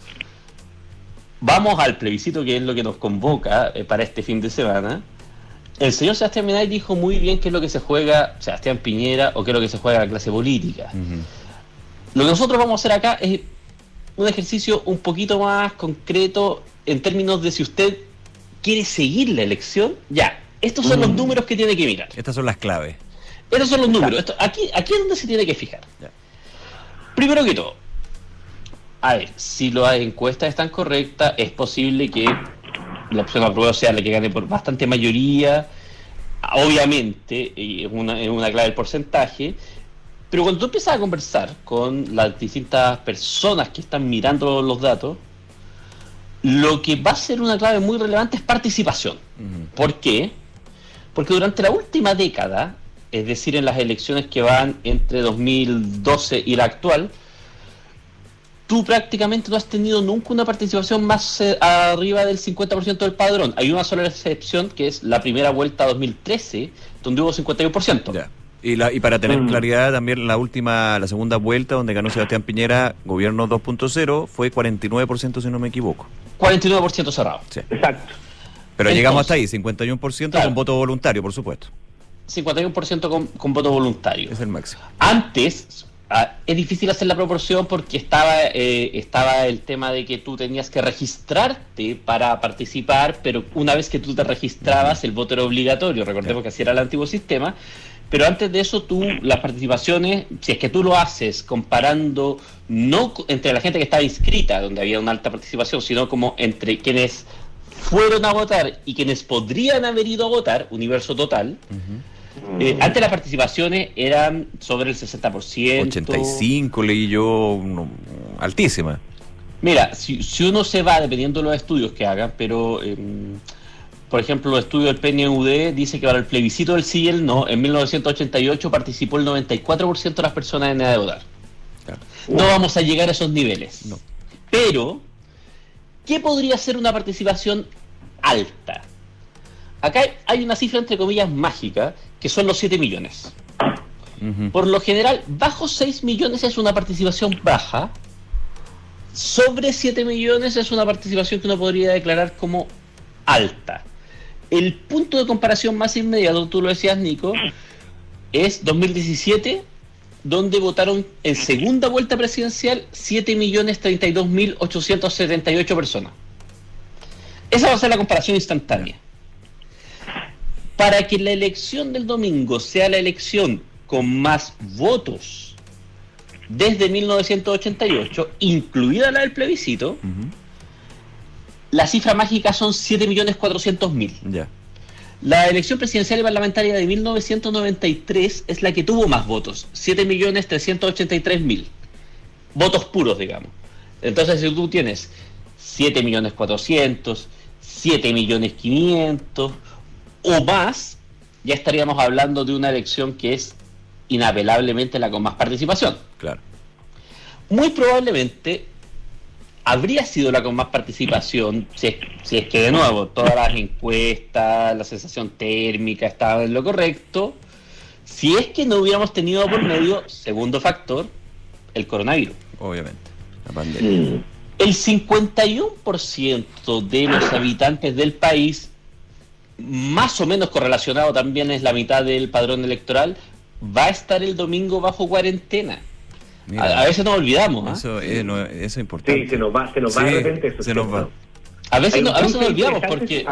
vamos al plebiscito, que es lo que nos convoca eh, para este fin de semana. El señor Sebastián Minay dijo muy bien qué es lo que se juega Sebastián Piñera o qué es lo que se juega la clase política. Uh-huh. Lo que nosotros vamos a hacer acá es un ejercicio un poquito más concreto en términos de si usted quiere seguir la elección. Ya, estos son uh-huh. los números que tiene que mirar. Estas son las claves. Estos son los números. Esto, aquí, aquí es donde se tiene que fijar. Ya. Primero que todo, a ver, si las encuestas están correctas, es posible que la opción aprueba sea la que gane por bastante mayoría. Obviamente, es una, es una clave el porcentaje. Pero cuando tú empiezas a conversar con las distintas personas que están mirando los datos, lo que va a ser una clave muy relevante es participación. Uh-huh. ¿Por qué? Porque durante la última década, es decir, en las elecciones que van entre dos mil doce y la actual, tú prácticamente no has tenido nunca una participación más eh, arriba del cincuenta por ciento del padrón. Hay una sola excepción, que es la primera vuelta dos mil trece, donde hubo cincuenta y uno por ciento. Ya. Y, la, y para tener mm. claridad, también la última, la segunda vuelta, donde ganó Sebastián Piñera, gobierno dos punto cero, fue cuarenta y nueve por ciento, si no me equivoco. cuarenta y nueve por ciento cerrado. Sí. Exacto. Pero entonces, llegamos hasta ahí, cincuenta y uno por ciento claro. con voto voluntario, por supuesto. cincuenta y uno por ciento con, con voto voluntario. Es el máximo. Antes... Ah, es difícil hacer la proporción porque estaba eh, estaba el tema de que tú tenías que registrarte para participar, pero una vez que tú te registrabas, el voto era obligatorio. Recordemos yeah. que así era el antiguo sistema. Pero antes de eso, tú, las participaciones, si es que tú lo haces comparando no entre la gente que estaba inscrita, donde había una alta participación, sino como entre quienes fueron a votar y quienes podrían haber ido a votar, universo total. Uh-huh. Eh, antes las participaciones eran sobre el sesenta por ciento. ochenta y cinco leí yo, no, altísima. Mira, si, si uno se va, dependiendo de los estudios que hagan, pero eh, por ejemplo, los estudios del P N U D dice que para el plebiscito del sí y el no, en mil novecientos ochenta y ocho participó el noventa y cuatro por ciento de las personas en edad de votar. Claro. No vamos a llegar a esos niveles. No. Pero, ¿qué podría ser una participación alta? Acá hay una cifra entre comillas mágica, que son los siete millones. Uh-huh. Por lo general, bajo seis millones es una participación baja. Sobre siete millones es una participación que uno podría declarar como alta. El punto de comparación más inmediato, tú lo decías, Nico, es dos mil diecisiete, donde votaron en segunda vuelta presidencial siete millones treinta y dos mil ochocientos setenta y ocho personas. Esa va a ser la comparación instantánea. Para que la elección del domingo sea la elección con más votos desde mil novecientos ochenta y ocho, incluida la del plebiscito, uh-huh. la cifra mágica son siete millones cuatrocientos mil. Yeah. La elección presidencial y parlamentaria de mil novecientos noventa y tres es la que tuvo más votos, siete millones trescientos ochenta y tres mil. Votos puros, digamos. Entonces, si tú tienes siete millones cuatrocientos, siete millones quinientos... o más, ya estaríamos hablando de una elección que es inapelablemente la con más participación. Claro. Muy probablemente habría sido la con más participación si es, si es que, de nuevo, todas las encuestas, la sensación térmica estaban en lo correcto, si es que no hubiéramos tenido por medio, segundo factor, el coronavirus. Obviamente, la pandemia. El cincuenta y uno por ciento de los habitantes del país, más o menos correlacionado también es la mitad del padrón electoral, va a estar el domingo bajo cuarentena. A, a veces nos olvidamos. Eso, ¿eh? es, no, eso es importante. Sí, se nos va, se nos va sí, de repente. Eso se nos va. A veces, no, a veces nos olvidamos porque... Ah,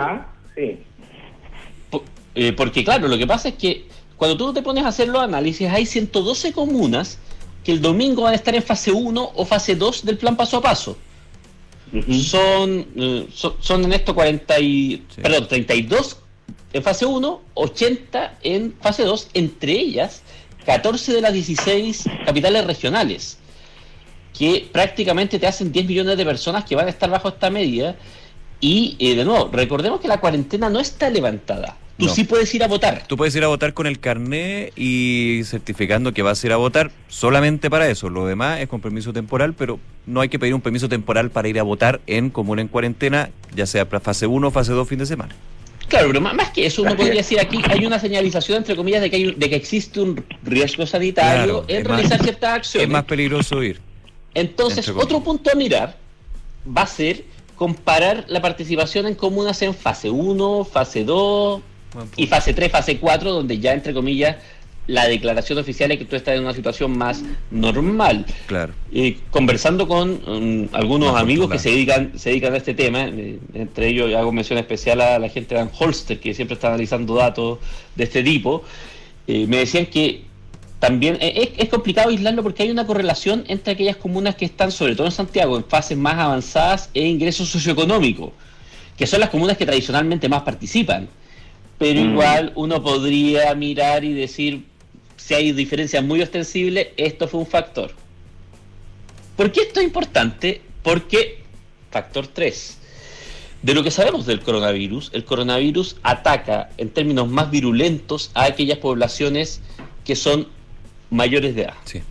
Sí. Por, eh, porque claro, lo que pasa es que cuando tú te pones a hacer los análisis, hay ciento doce comunas que el domingo van a estar en fase uno o fase dos del plan paso a paso. Uh-huh. Son, eh, son son en esto cuarenta y, sí. perdón, treinta y dos en fase uno, ochenta en fase dos, entre ellas catorce de las dieciséis capitales regionales, que prácticamente te hacen diez millones de personas que van a estar bajo esta medida. Y eh, de nuevo, recordemos que la cuarentena no está levantada. Tú no. sí puedes ir a votar. Tú puedes ir a votar con el carné y certificando que vas a ir a votar solamente para eso. Lo demás es con permiso temporal, pero no hay que pedir un permiso temporal para ir a votar en comuna en cuarentena, ya sea para fase uno o fase dos fin de semana. Claro, pero más que eso uno podría decir aquí, hay una señalización entre comillas de que, hay, de que existe un riesgo sanitario claro, en realizar más, ciertas acciones. Es más peligroso ir. Entonces, otro punto a mirar va a ser comparar la participación en comunas en fase uno, fase dos y fase tres, fase cuatro, donde ya, entre comillas, la declaración oficial es que tú estás en una situación más normal. Claro. Eh, conversando con um, algunos amigos que se dedican se dedican a este tema, eh, entre ellos hago mención especial a la gente de Van Holster, que siempre está analizando datos de este tipo, eh, me decían que también es, es complicado aislarlo porque hay una correlación entre aquellas comunas que están, sobre todo en Santiago, en fases más avanzadas e ingresos socioeconómicos, que son las comunas que tradicionalmente más participan. Pero mm. igual uno podría mirar y decir, si hay diferencias muy ostensibles, esto fue un factor. ¿Por qué esto es importante? Porque, factor tres, de lo que sabemos del coronavirus, el coronavirus ataca en términos más virulentos a aquellas poblaciones que son mayores de edad. Sí.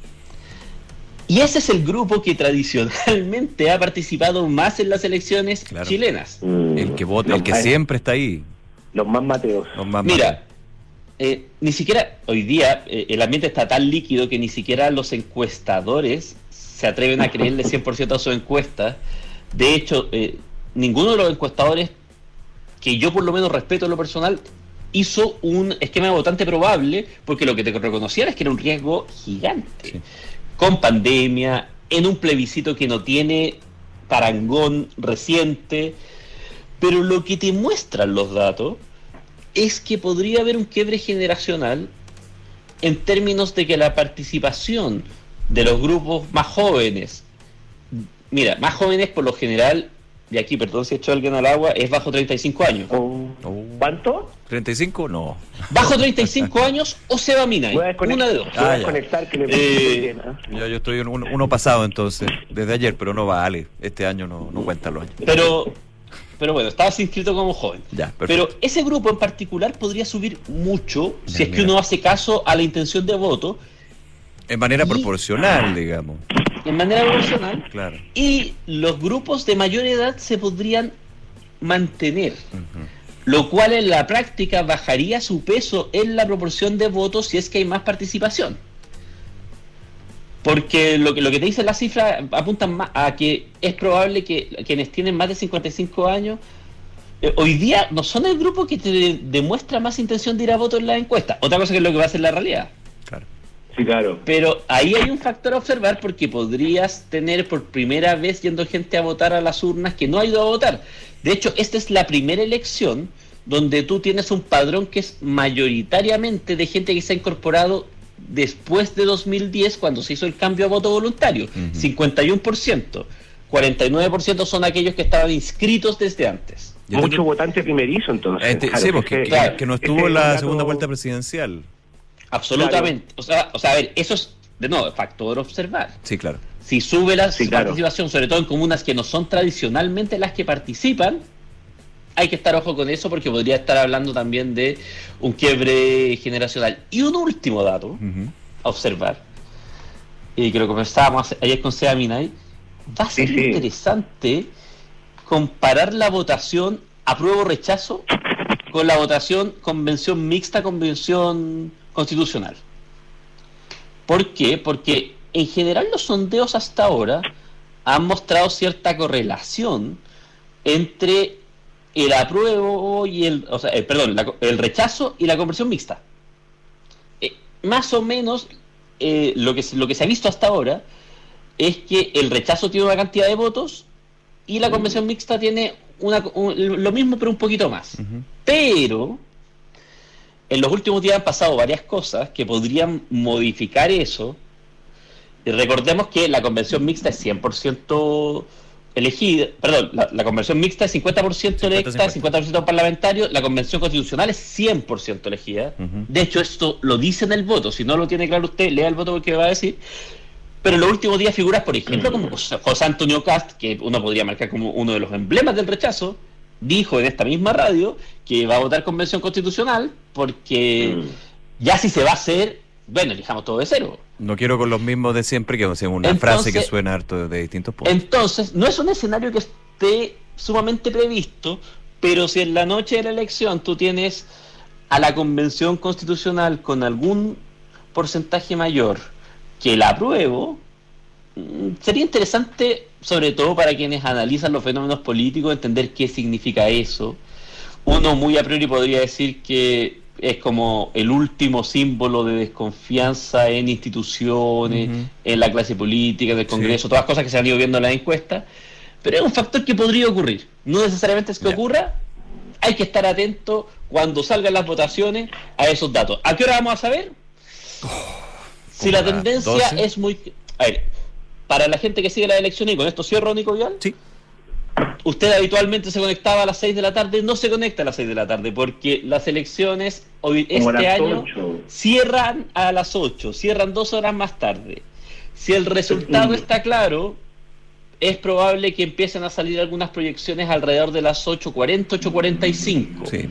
Y ese es el grupo que tradicionalmente ha participado más en las elecciones claro. chilenas. Mm. El que vota, el que Ay. siempre está ahí. Los más mateos. Los más Mira, mateos. Eh, ni siquiera hoy día eh, el ambiente está tan líquido que ni siquiera los encuestadores se atreven a creerle cien por ciento a sus encuestas. De hecho, eh, ninguno de los encuestadores que yo por lo menos respeto en lo personal hizo un esquema de votante probable, porque lo que te reconocían es que era un riesgo gigante. Sí. Con pandemia, en un plebiscito que no tiene parangón reciente, pero lo que te muestran los datos es que podría haber un quiebre generacional en términos de que la participación de los grupos más jóvenes, mira, más jóvenes por lo general, de aquí, perdón si he hecho alguien al agua, es bajo treinta y cinco años. Oh. ¿Cuánto? ¿treinta y cinco? No. Bajo treinta y cinco años o Seba Minay, una de dos. Voy a desconectar que le Eh, bien, ¿eh? Yo, yo estoy en uno, uno pasado entonces, desde ayer, pero no vale. Este año no, no cuentan los años. Pero, pero bueno, estabas inscrito como joven. Ya, perfecto. Pero ese grupo en particular podría subir mucho Ya, si es que mira. uno hace caso a la intención de voto. En manera Y- proporcional, digamos. En manera proporcional. Claro. Y los grupos de mayor edad se podrían mantener, Ujú. lo cual en la práctica bajaría su peso en la proporción de votos si es que hay más participación. Porque lo que, lo que te dice la cifra apuntan más a que es probable que quienes tienen más de cincuenta y cinco años eh, hoy día no son el grupo que te de- demuestra más intención de ir a voto en la encuesta. Otra cosa que es lo que va a ser la realidad. Claro. Sí, claro. Pero ahí hay un factor a observar porque podrías tener por primera vez yendo gente a votar a las urnas que no ha ido a votar. De hecho, esta es la primera elección donde tú tienes un padrón que es mayoritariamente de gente que se ha incorporado después de dos mil diez, cuando se hizo el cambio a voto voluntario. Ujú. cincuenta y uno por ciento. cuarenta y nueve por ciento son aquellos que estaban inscritos desde antes. Yo Mucho te- votante primerizo, entonces. Este, Claro, sí, porque ese- claro, que no ese estuvo es en la un dato- segunda vuelta presidencial. Absolutamente. O sea, o sea, a ver, eso es, de nuevo, factor a observar. Sí, claro. Si sube la Sí, claro. participación, sobre todo en comunas que no son tradicionalmente las que participan, hay que estar ojo con eso porque podría estar hablando también de un quiebre generacional. Y un último dato Ujú. a observar, y que lo conversábamos ayer con Seba Minay, va a ser Sí, sí. interesante comparar la votación apruebo-rechazo con la votación convención mixta, convención constitucional. ¿Por qué? Porque en general los sondeos hasta ahora han mostrado cierta correlación entre el apruebo y el, o sea, eh, perdón, la- el rechazo y la conversión mixta. Eh, más o menos eh, lo que se- lo que se ha visto hasta ahora es que el rechazo tiene una cantidad de votos y la convención mixta tiene una, un, lo mismo pero un poquito más. Uh-huh. Pero en los últimos días han pasado varias cosas que podrían modificar eso. Y recordemos que la convención mixta es cien por ciento elegida, perdón, la, la convención mixta es cincuenta por ciento electa, cincuenta por ciento parlamentario, la convención constitucional es cien por ciento elegida. Uh-huh. De hecho, esto lo dice en el voto. Si no lo tiene claro usted, lea el voto porque va a decir. Pero en los últimos días figuras, por ejemplo, como José Antonio Cast, que uno podría marcar como uno de los emblemas del rechazo, dijo en esta misma radio que va a votar convención constitucional porque mm. ya si se va a hacer, bueno, elijamos todo de cero. No quiero con los mismos de siempre, que es una entonces, frase que suena harto de distintos puntos. Entonces, no es un escenario que esté sumamente previsto, pero si en la noche de la elección tú tienes a la convención constitucional con algún porcentaje mayor que la apruebo, sería interesante, sobre todo para quienes analizan los fenómenos políticos, entender qué significa eso. Uno muy a priori podría decir que es como el último símbolo de desconfianza en instituciones, uh-huh. en la clase política, en el Congreso, sí. todas cosas que se han ido viendo en la encuesta, pero es un factor que podría ocurrir. No necesariamente es que yeah. ocurra, hay que estar atento cuando salgan las votaciones a esos datos. ¿A qué hora vamos a saber? Oh. Si la tendencia doce es muy... A ver, para la gente que sigue la elección, y con esto cierro, Nico Vial. Sí. Usted habitualmente se conectaba a las seis de la tarde, no se conecta a las seis de la tarde, porque las elecciones hoy, este año ocho. Cierran a las ocho, cierran dos horas más tarde. Si el resultado está claro, es probable que empiecen a salir algunas proyecciones alrededor de las ocho cuarenta, ocho cuarenta y cinco. Sí.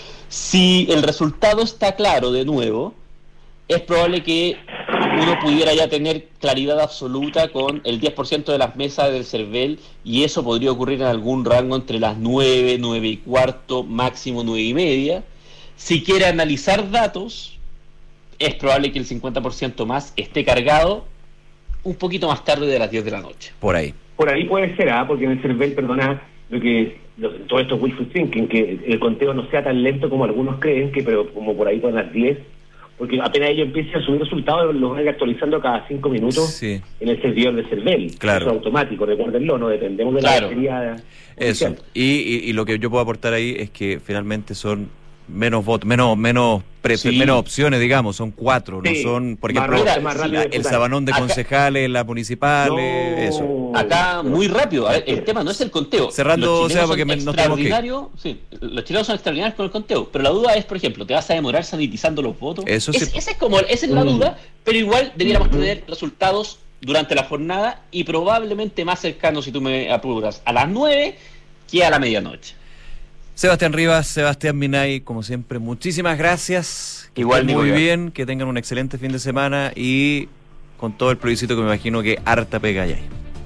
Si el resultado está claro de nuevo, es probable que uno pudiera ya tener claridad absoluta con el diez por ciento de las mesas del CERVEL, y eso podría ocurrir en algún rango entre las nueve, nueve y cuarto, máximo nueve y media. Si quiere analizar datos, es probable que el cincuenta por ciento más esté cargado un poquito más tarde de las diez de la noche. Por ahí. Por ahí puede ser, ¿ah? Porque en el CERVEL, perdona, lo que lo, todo esto es wishful thinking, que el conteo no sea tan lento como algunos creen, que pero como por ahí por las diez, porque apenas ellos empiecen a subir resultados, los van a ir actualizando cada cinco minutos sí. en el servidor de CERVEL. Claro. Eso es automático, recuérdenlo, no dependemos de la claro. batería. Eso. Y, y, y lo que yo puedo aportar ahí es que finalmente son menos votos, menos menos pre, sí. menos opciones, digamos, son cuatro, sí. no son, por ejemplo, rápido, más rápido la, el sabanón de acá, concejales, las municipales, no, eso. Acá, muy rápido, a ver, el tema no es el conteo. Cerrando, o sea, porque no tenemos que... Sí, los chilenos son extraordinarios con el conteo, pero la duda es, por ejemplo, ¿te vas a demorar sanitizando los votos? Eso es, sí. Esa es como, esa es la duda, pero igual debiéramos tener resultados durante la jornada y probablemente más cercanos, si tú me apuras, a las nueve que a la medianoche. Sebastián Rivas, Sebastián Minay, como siempre, muchísimas gracias. Que Igual, muy bien, que tengan un excelente fin de semana y con todo el plebiscito que me imagino que harta pega hay ahí.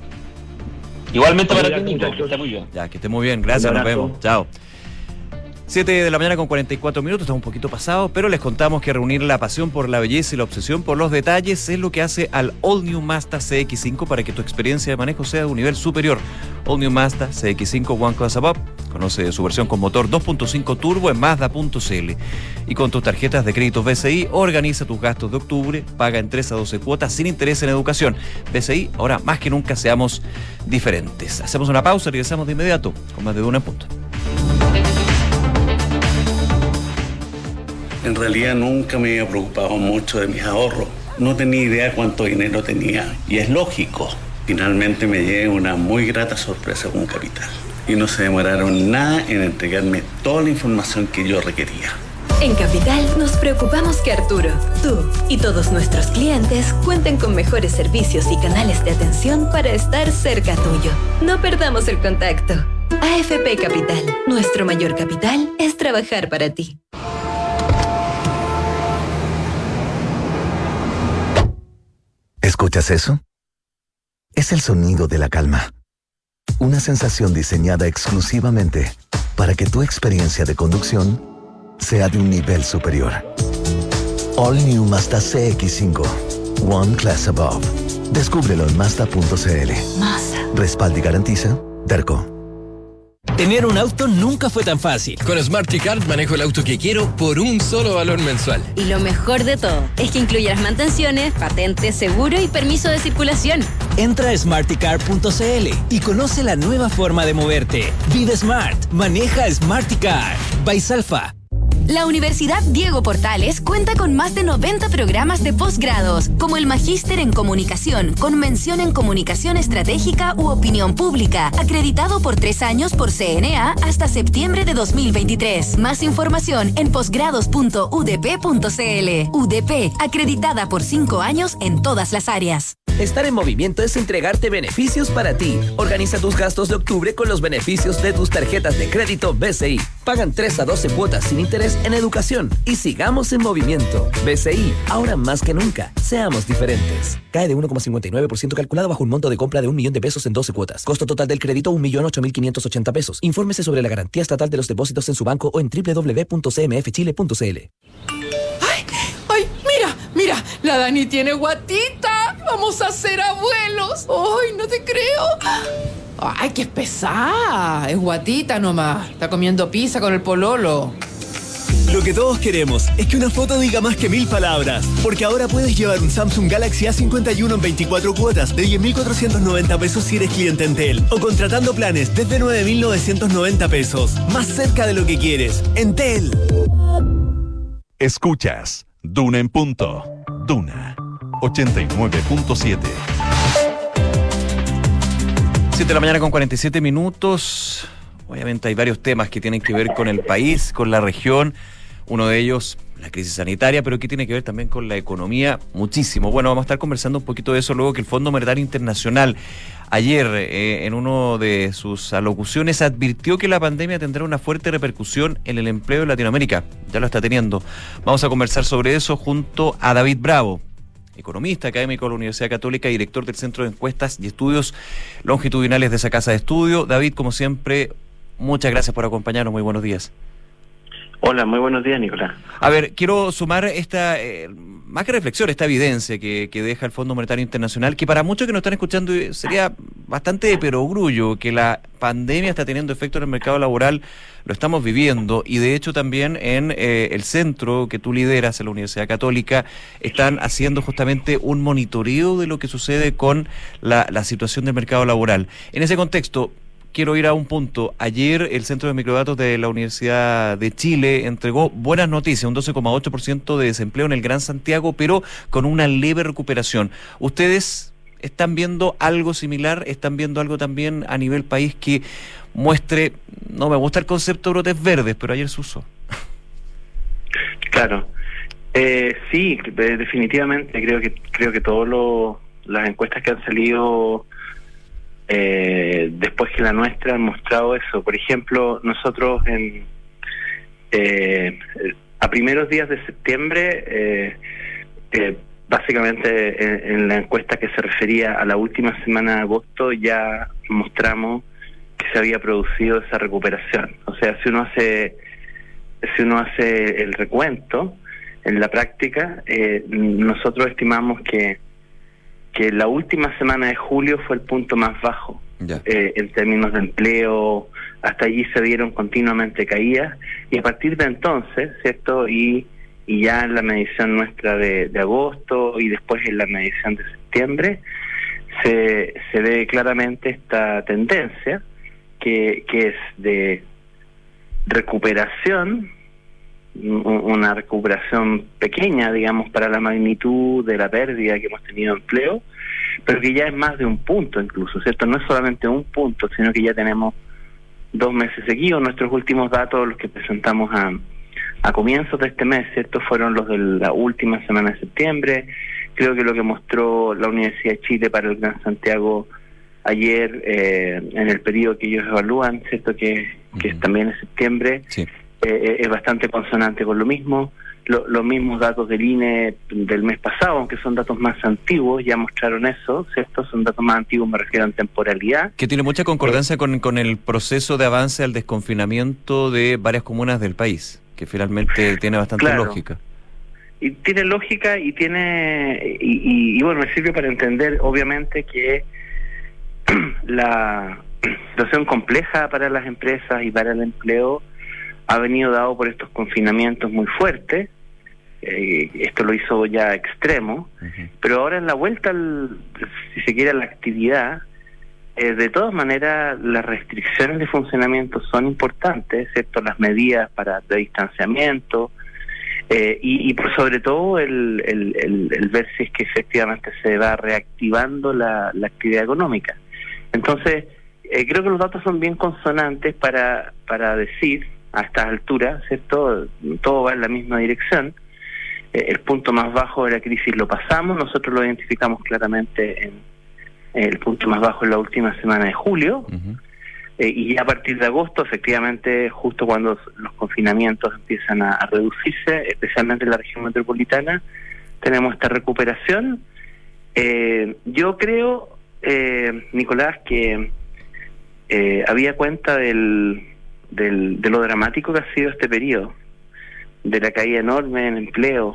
Igualmente para ti, Nico, que esté muy bien. Ya, que esté muy bien, gracias, nos vemos. Chao. siete de la mañana con cuarenta y cuatro minutos, está un poquito pasado, pero les contamos que reunir la pasión por la belleza y la obsesión por los detalles es lo que hace al All New Mazda C X cinco para que tu experiencia de manejo sea de un nivel superior. All New Mazda C X cinco One Class Above. Conoce su versión con motor dos punto cinco turbo en Mazda punto c l. Y con tus tarjetas de crédito B C I, organiza tus gastos de octubre, paga en tres a doce cuotas sin interés en educación. B C I, ahora más que nunca seamos diferentes. Hacemos una pausa y regresamos de inmediato con más de Duna en Punto. En realidad nunca me había preocupado mucho de mis ahorros. No tenía idea cuánto dinero tenía. Y es lógico. Finalmente me llevé una muy grata sorpresa con Capital. Y no se demoraron nada en entregarme toda la información que yo requería. En Capital nos preocupamos que Arturo, tú y todos nuestros clientes cuenten con mejores servicios y canales de atención para estar cerca tuyo. No perdamos el contacto. A F P Capital. Nuestro mayor capital es trabajar para ti. ¿Escuchas eso? Es el sonido de la calma. Una sensación diseñada exclusivamente para que tu experiencia de conducción sea de un nivel superior. All New Mazda C X cinco. One Class Above. Descúbrelo en Mazda punto c l. Mazda. Respalda y garantiza Derco. Tener un auto nunca fue tan fácil. Con Smarticar manejo el auto que quiero por un solo valor mensual. Y lo mejor de todo es que incluye las mantenciones, patente, seguro y permiso de circulación. Entra a smarticar punto c l y conoce la nueva forma de moverte. Vive Smart. Maneja Smarticar. Baisalfa. La Universidad Diego Portales cuenta con más de noventa programas de posgrados, como el Magíster en Comunicación, con mención en Comunicación Estratégica u Opinión Pública, acreditado por tres años por C N A hasta septiembre de dos mil veintitrés. Más información en posgrados punto u d p punto c l. U D P, acreditada por cinco años en todas las áreas. Estar en movimiento es entregarte beneficios para ti. Organiza tus gastos de octubre con los beneficios de tus tarjetas de crédito B C I. Pagan tres a doce cuotas sin interés en educación. Y sigamos en movimiento. B C I, ahora más que nunca. Seamos diferentes. Cae de uno coma cincuenta y nueve por ciento calculado bajo un monto de compra de un millón de pesos en doce cuotas. Costo total del crédito un millón ocho mil quinientos ochenta pesos. Infórmese sobre la garantía estatal de los depósitos en su banco o en doble u doble u doble u punto c m f chile punto c l. ¡Ay, mira, mira! La Dani tiene guatita. ¡Vamos a ser abuelos! ¡Ay, no te creo! ¡Ay, qué pesada! Es guatita nomás. Está comiendo pizza con el pololo. Lo que todos queremos es que una foto diga más que mil palabras, porque ahora puedes llevar un Samsung Galaxy A cincuenta y uno en veinticuatro cuotas de diez mil cuatrocientos noventa pesos si eres cliente Entel, o contratando planes desde nueve mil novecientos noventa pesos. Más cerca de lo que quieres. Entel. Escuchas Duna en Punto. Duna ochenta y nueve punto siete. siete de la mañana con cuarenta y siete minutos. Obviamente hay varios temas que tienen que ver con el país, con la región. Uno de ellos, la crisis sanitaria, pero que tiene que ver también con la economía, muchísimo. Bueno, vamos a estar conversando un poquito de eso luego que el Fondo Monetario Internacional ayer, eh, en una de sus alocuciones, advirtió que la pandemia tendrá una fuerte repercusión en el empleo en Latinoamérica. Ya lo está teniendo. Vamos a conversar sobre eso junto a David Bravo, economista, académico de la Universidad Católica y director del Centro de Encuestas y Estudios Longitudinales de esa casa de estudio. David, como siempre, muchas gracias por acompañarnos. Muy buenos días. Hola, muy buenos días, Nicolás. A ver, quiero sumar esta, eh, más que reflexión, esta evidencia que, que deja el Fondo Monetario Internacional, que para muchos que nos están escuchando sería bastante de perogrullo, que la pandemia está teniendo efecto en el mercado laboral, lo estamos viviendo, y de hecho también en eh, el centro que tú lideras, en la Universidad Católica, están haciendo justamente un monitoreo de lo que sucede con la, la situación del mercado laboral. En ese contexto, quiero ir a un punto. Ayer el Centro de Microdatos de la Universidad de Chile entregó buenas noticias, un doce coma ocho por ciento de desempleo en el Gran Santiago, pero con una leve recuperación. ¿Ustedes están viendo algo similar? ¿Están viendo algo también a nivel país que muestre, no me gusta el concepto de brotes verdes, pero ayer se usó? Claro. Eh, sí, definitivamente creo que creo que todas las encuestas que han salido Eh, después que la nuestra han mostrado eso. Por ejemplo, nosotros en eh, a primeros días de septiembre, eh, eh, básicamente en, en la encuesta que se refería a la última semana de agosto, ya mostramos que se había producido esa recuperación. O sea, si uno hace si uno hace el recuento en la práctica, eh, nosotros estimamos que que la última semana de julio fue el punto más bajo eh, en términos de empleo. Hasta allí se dieron continuamente caídas, y a partir de entonces, ¿cierto? Y, y ya en la medición nuestra de, de agosto y después en la medición de septiembre, se, se ve claramente esta tendencia que, que es de recuperación, una recuperación pequeña, digamos, para la magnitud de la pérdida que hemos tenido de empleo, pero que ya es más de un punto incluso, ¿cierto? No es solamente un punto, sino que ya tenemos dos meses seguidos. Nuestros últimos datos, los que presentamos a, a comienzos de este mes, ¿cierto?, fueron los de la última semana de septiembre. Creo que lo que mostró la Universidad de Chile para el Gran Santiago ayer, eh, en el periodo que ellos evalúan, ¿cierto?, que, que uh-huh. también es septiembre, sí. Eh, es bastante consonante con lo mismo. Lo, los mismos datos del I N E del mes pasado, aunque son datos más antiguos, ya mostraron eso, ¿cierto? Son datos más antiguos, me refiero a temporalidad. Que tiene mucha concordancia eh, con, con el proceso de avance al desconfinamiento de varias comunas del país, que finalmente tiene bastante claro. lógica. Y tiene lógica y tiene y, y, y bueno, me sirve para entender, obviamente, que la situación compleja para las empresas y para el empleo ha venido dado por estos confinamientos muy fuertes, eh, esto lo hizo ya extremo, uh-huh. pero ahora en la vuelta, al, si se quiere, a la actividad, eh, de todas maneras las restricciones de funcionamiento son importantes, ¿cierto? Las medidas para de distanciamiento, eh, y, y por sobre todo el, el, el, el ver si es que efectivamente se va reactivando la, la actividad económica. Entonces, eh, creo que los datos son bien consonantes para, para decir, a estas alturas, ¿cierto? Todo va en la misma dirección. Eh, el punto más bajo de la crisis lo pasamos, nosotros lo identificamos claramente en, en el punto más bajo en la última semana de julio, uh-huh. eh, y ya a partir de agosto, efectivamente, justo cuando los confinamientos empiezan a, a reducirse, especialmente en la región metropolitana, tenemos esta recuperación. Eh, yo creo, eh, Nicolás, que eh, había cuenta del Del, de lo dramático que ha sido este periodo, de la caída enorme en empleo.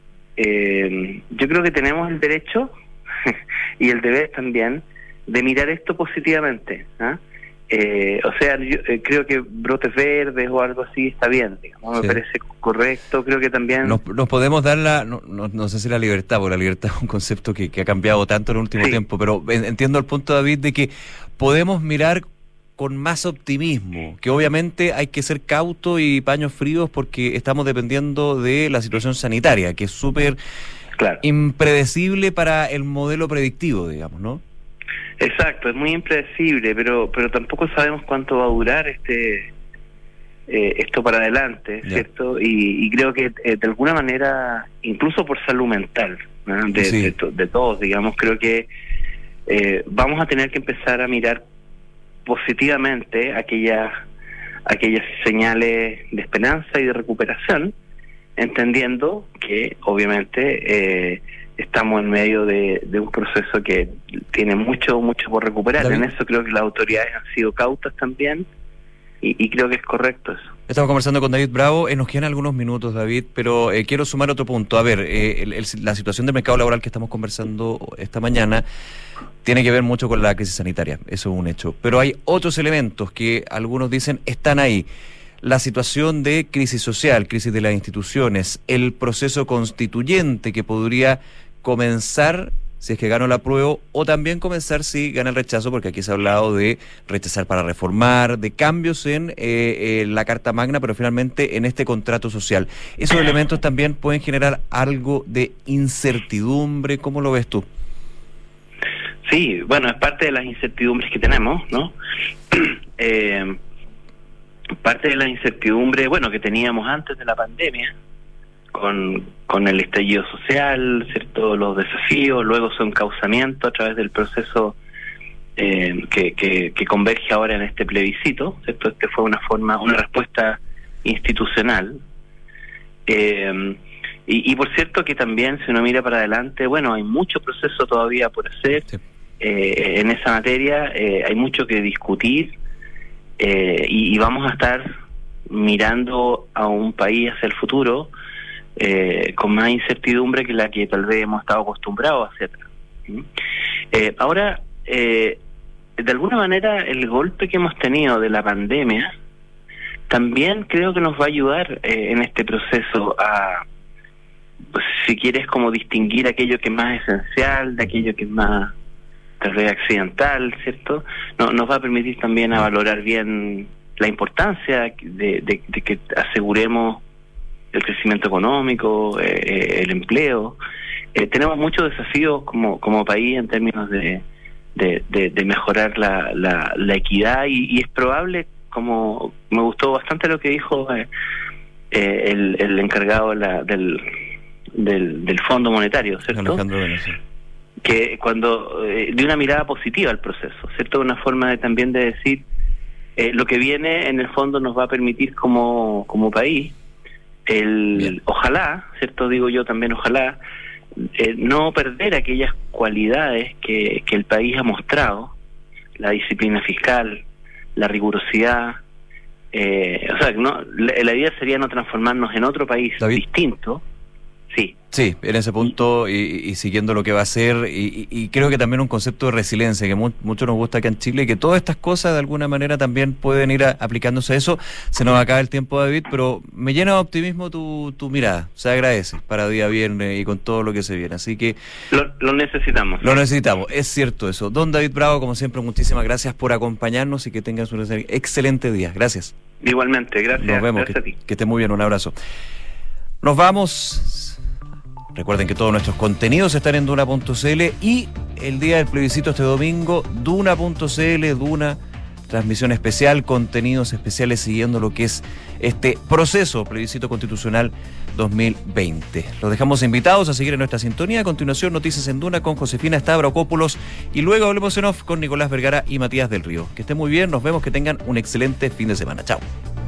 Eh, yo creo que tenemos el derecho y el deber también de mirar esto positivamente, ¿eh? Eh, o sea, yo eh, creo que brotes verdes o algo así está bien, digamos, sí. Me parece correcto. Creo que también nos, nos podemos dar la, no, no, no sé si la libertad, porque la libertad es un concepto que, que ha cambiado tanto en el último sí. tiempo, pero entiendo el punto, David, de que podemos mirar con más optimismo, que obviamente hay que ser cauto y paños fríos porque estamos dependiendo de la situación sanitaria, que es súper claro. impredecible para el modelo predictivo, digamos, ¿no? Exacto, es muy impredecible, pero pero tampoco sabemos cuánto va a durar este eh, esto para adelante, yeah. ¿cierto? Y, y creo que eh, de alguna manera, incluso por salud mental, ¿no? de, sí. de, de, de todos, digamos, creo que eh, vamos a tener que empezar a mirar positivamente aquellas aquellas señales de esperanza y de recuperación, entendiendo que obviamente eh, estamos en medio de, de un proceso que tiene mucho mucho por recuperar. David. En eso creo que las autoridades han sido cautas también y, y creo que es correcto eso. Estamos conversando con David Bravo, eh, nos quedan algunos minutos, David, pero eh, quiero sumar otro punto. A ver, eh, el, el, la situación del mercado laboral que estamos conversando esta mañana tiene que ver mucho con la crisis sanitaria, eso es un hecho. Pero hay otros elementos que algunos dicen están ahí. La situación de crisis social, crisis de las instituciones, el proceso constituyente que podría comenzar si es que gana el apruebo, o también comenzar si gana el rechazo, porque aquí se ha hablado de rechazar para reformar, de cambios en eh, eh, la Carta Magna, pero finalmente en este contrato social. Esos elementos también pueden generar algo de incertidumbre. ¿Cómo lo ves tú? Sí, bueno, es parte de las incertidumbres que tenemos, ¿no? eh, parte de la incertidumbre, bueno, que teníamos antes de la pandemia, con, con el estallido social, ¿cierto? Los desafíos, luego su encauzamiento a través del proceso eh, que, que, que converge ahora en este plebiscito, ¿cierto? Este fue una forma, una respuesta institucional. Eh, y, y por cierto que también, si uno mira para adelante, bueno, hay mucho proceso todavía por hacer. Sí. Eh, en esa materia eh, hay mucho que discutir eh, y, y vamos a estar mirando a un país hacia el futuro eh, con más incertidumbre que la que tal vez hemos estado acostumbrados hacia atrás. ¿Mm? Eh, ahora, eh, de alguna manera, el golpe que hemos tenido de la pandemia también creo que nos va a ayudar eh, en este proceso a, pues, si quieres, como distinguir aquello que es más esencial de aquello que es más tal vez accidental, ¿cierto? No, nos va a permitir también a valorar bien la importancia de, de, de que aseguremos el crecimiento económico, eh, el empleo. Eh, tenemos muchos desafíos como, como país en términos de, de, de, de mejorar la, la, la equidad y, y es probable, como me gustó bastante lo que dijo eh, eh, el, el encargado de la, del, del, del Fondo Monetario, ¿cierto? Alejandro Venezuela. Que cuando eh, de una mirada positiva al proceso, ¿cierto? Una forma de, también de decir eh, lo que viene en el fondo nos va a permitir como, como país el Bien. Ojalá, ¿cierto? Digo yo también ojalá eh, no perder aquellas cualidades que, que el país ha mostrado, la disciplina fiscal, la rigurosidad, eh, o sea, no, la, la idea sería no transformarnos en otro país David. distinto. Sí. Sí, en ese punto y, y siguiendo lo que va a ser y, y creo que también un concepto de resiliencia que mu mucho nos gusta acá en Chile y que todas estas cosas de alguna manera también pueden ir a, aplicándose a eso. Se nos acaba el tiempo, David, pero me llena de optimismo tu, tu mirada, se agradece para día viernes y con todo lo que se viene, así que lo, lo necesitamos. Lo necesitamos, es cierto eso. Don David Bravo, como siempre, muchísimas gracias por acompañarnos y que tengas un excelente día. Gracias. Igualmente, gracias. Nos vemos, gracias que, a ti. que esté muy bien, un abrazo. Nos vamos. Recuerden que todos nuestros contenidos están en Duna punto c l y el día del plebiscito este domingo, Duna punto c l, Duna, transmisión especial, contenidos especiales siguiendo lo que es este proceso plebiscito constitucional dos mil veinte. Los dejamos invitados a seguir en nuestra sintonía. A continuación, Noticias en Duna con Josefina Stavrakopoulos y luego Hablemos en Off con Nicolás Vergara y Matías del Río. Que estén muy bien, nos vemos, que tengan un excelente fin de semana. Chao.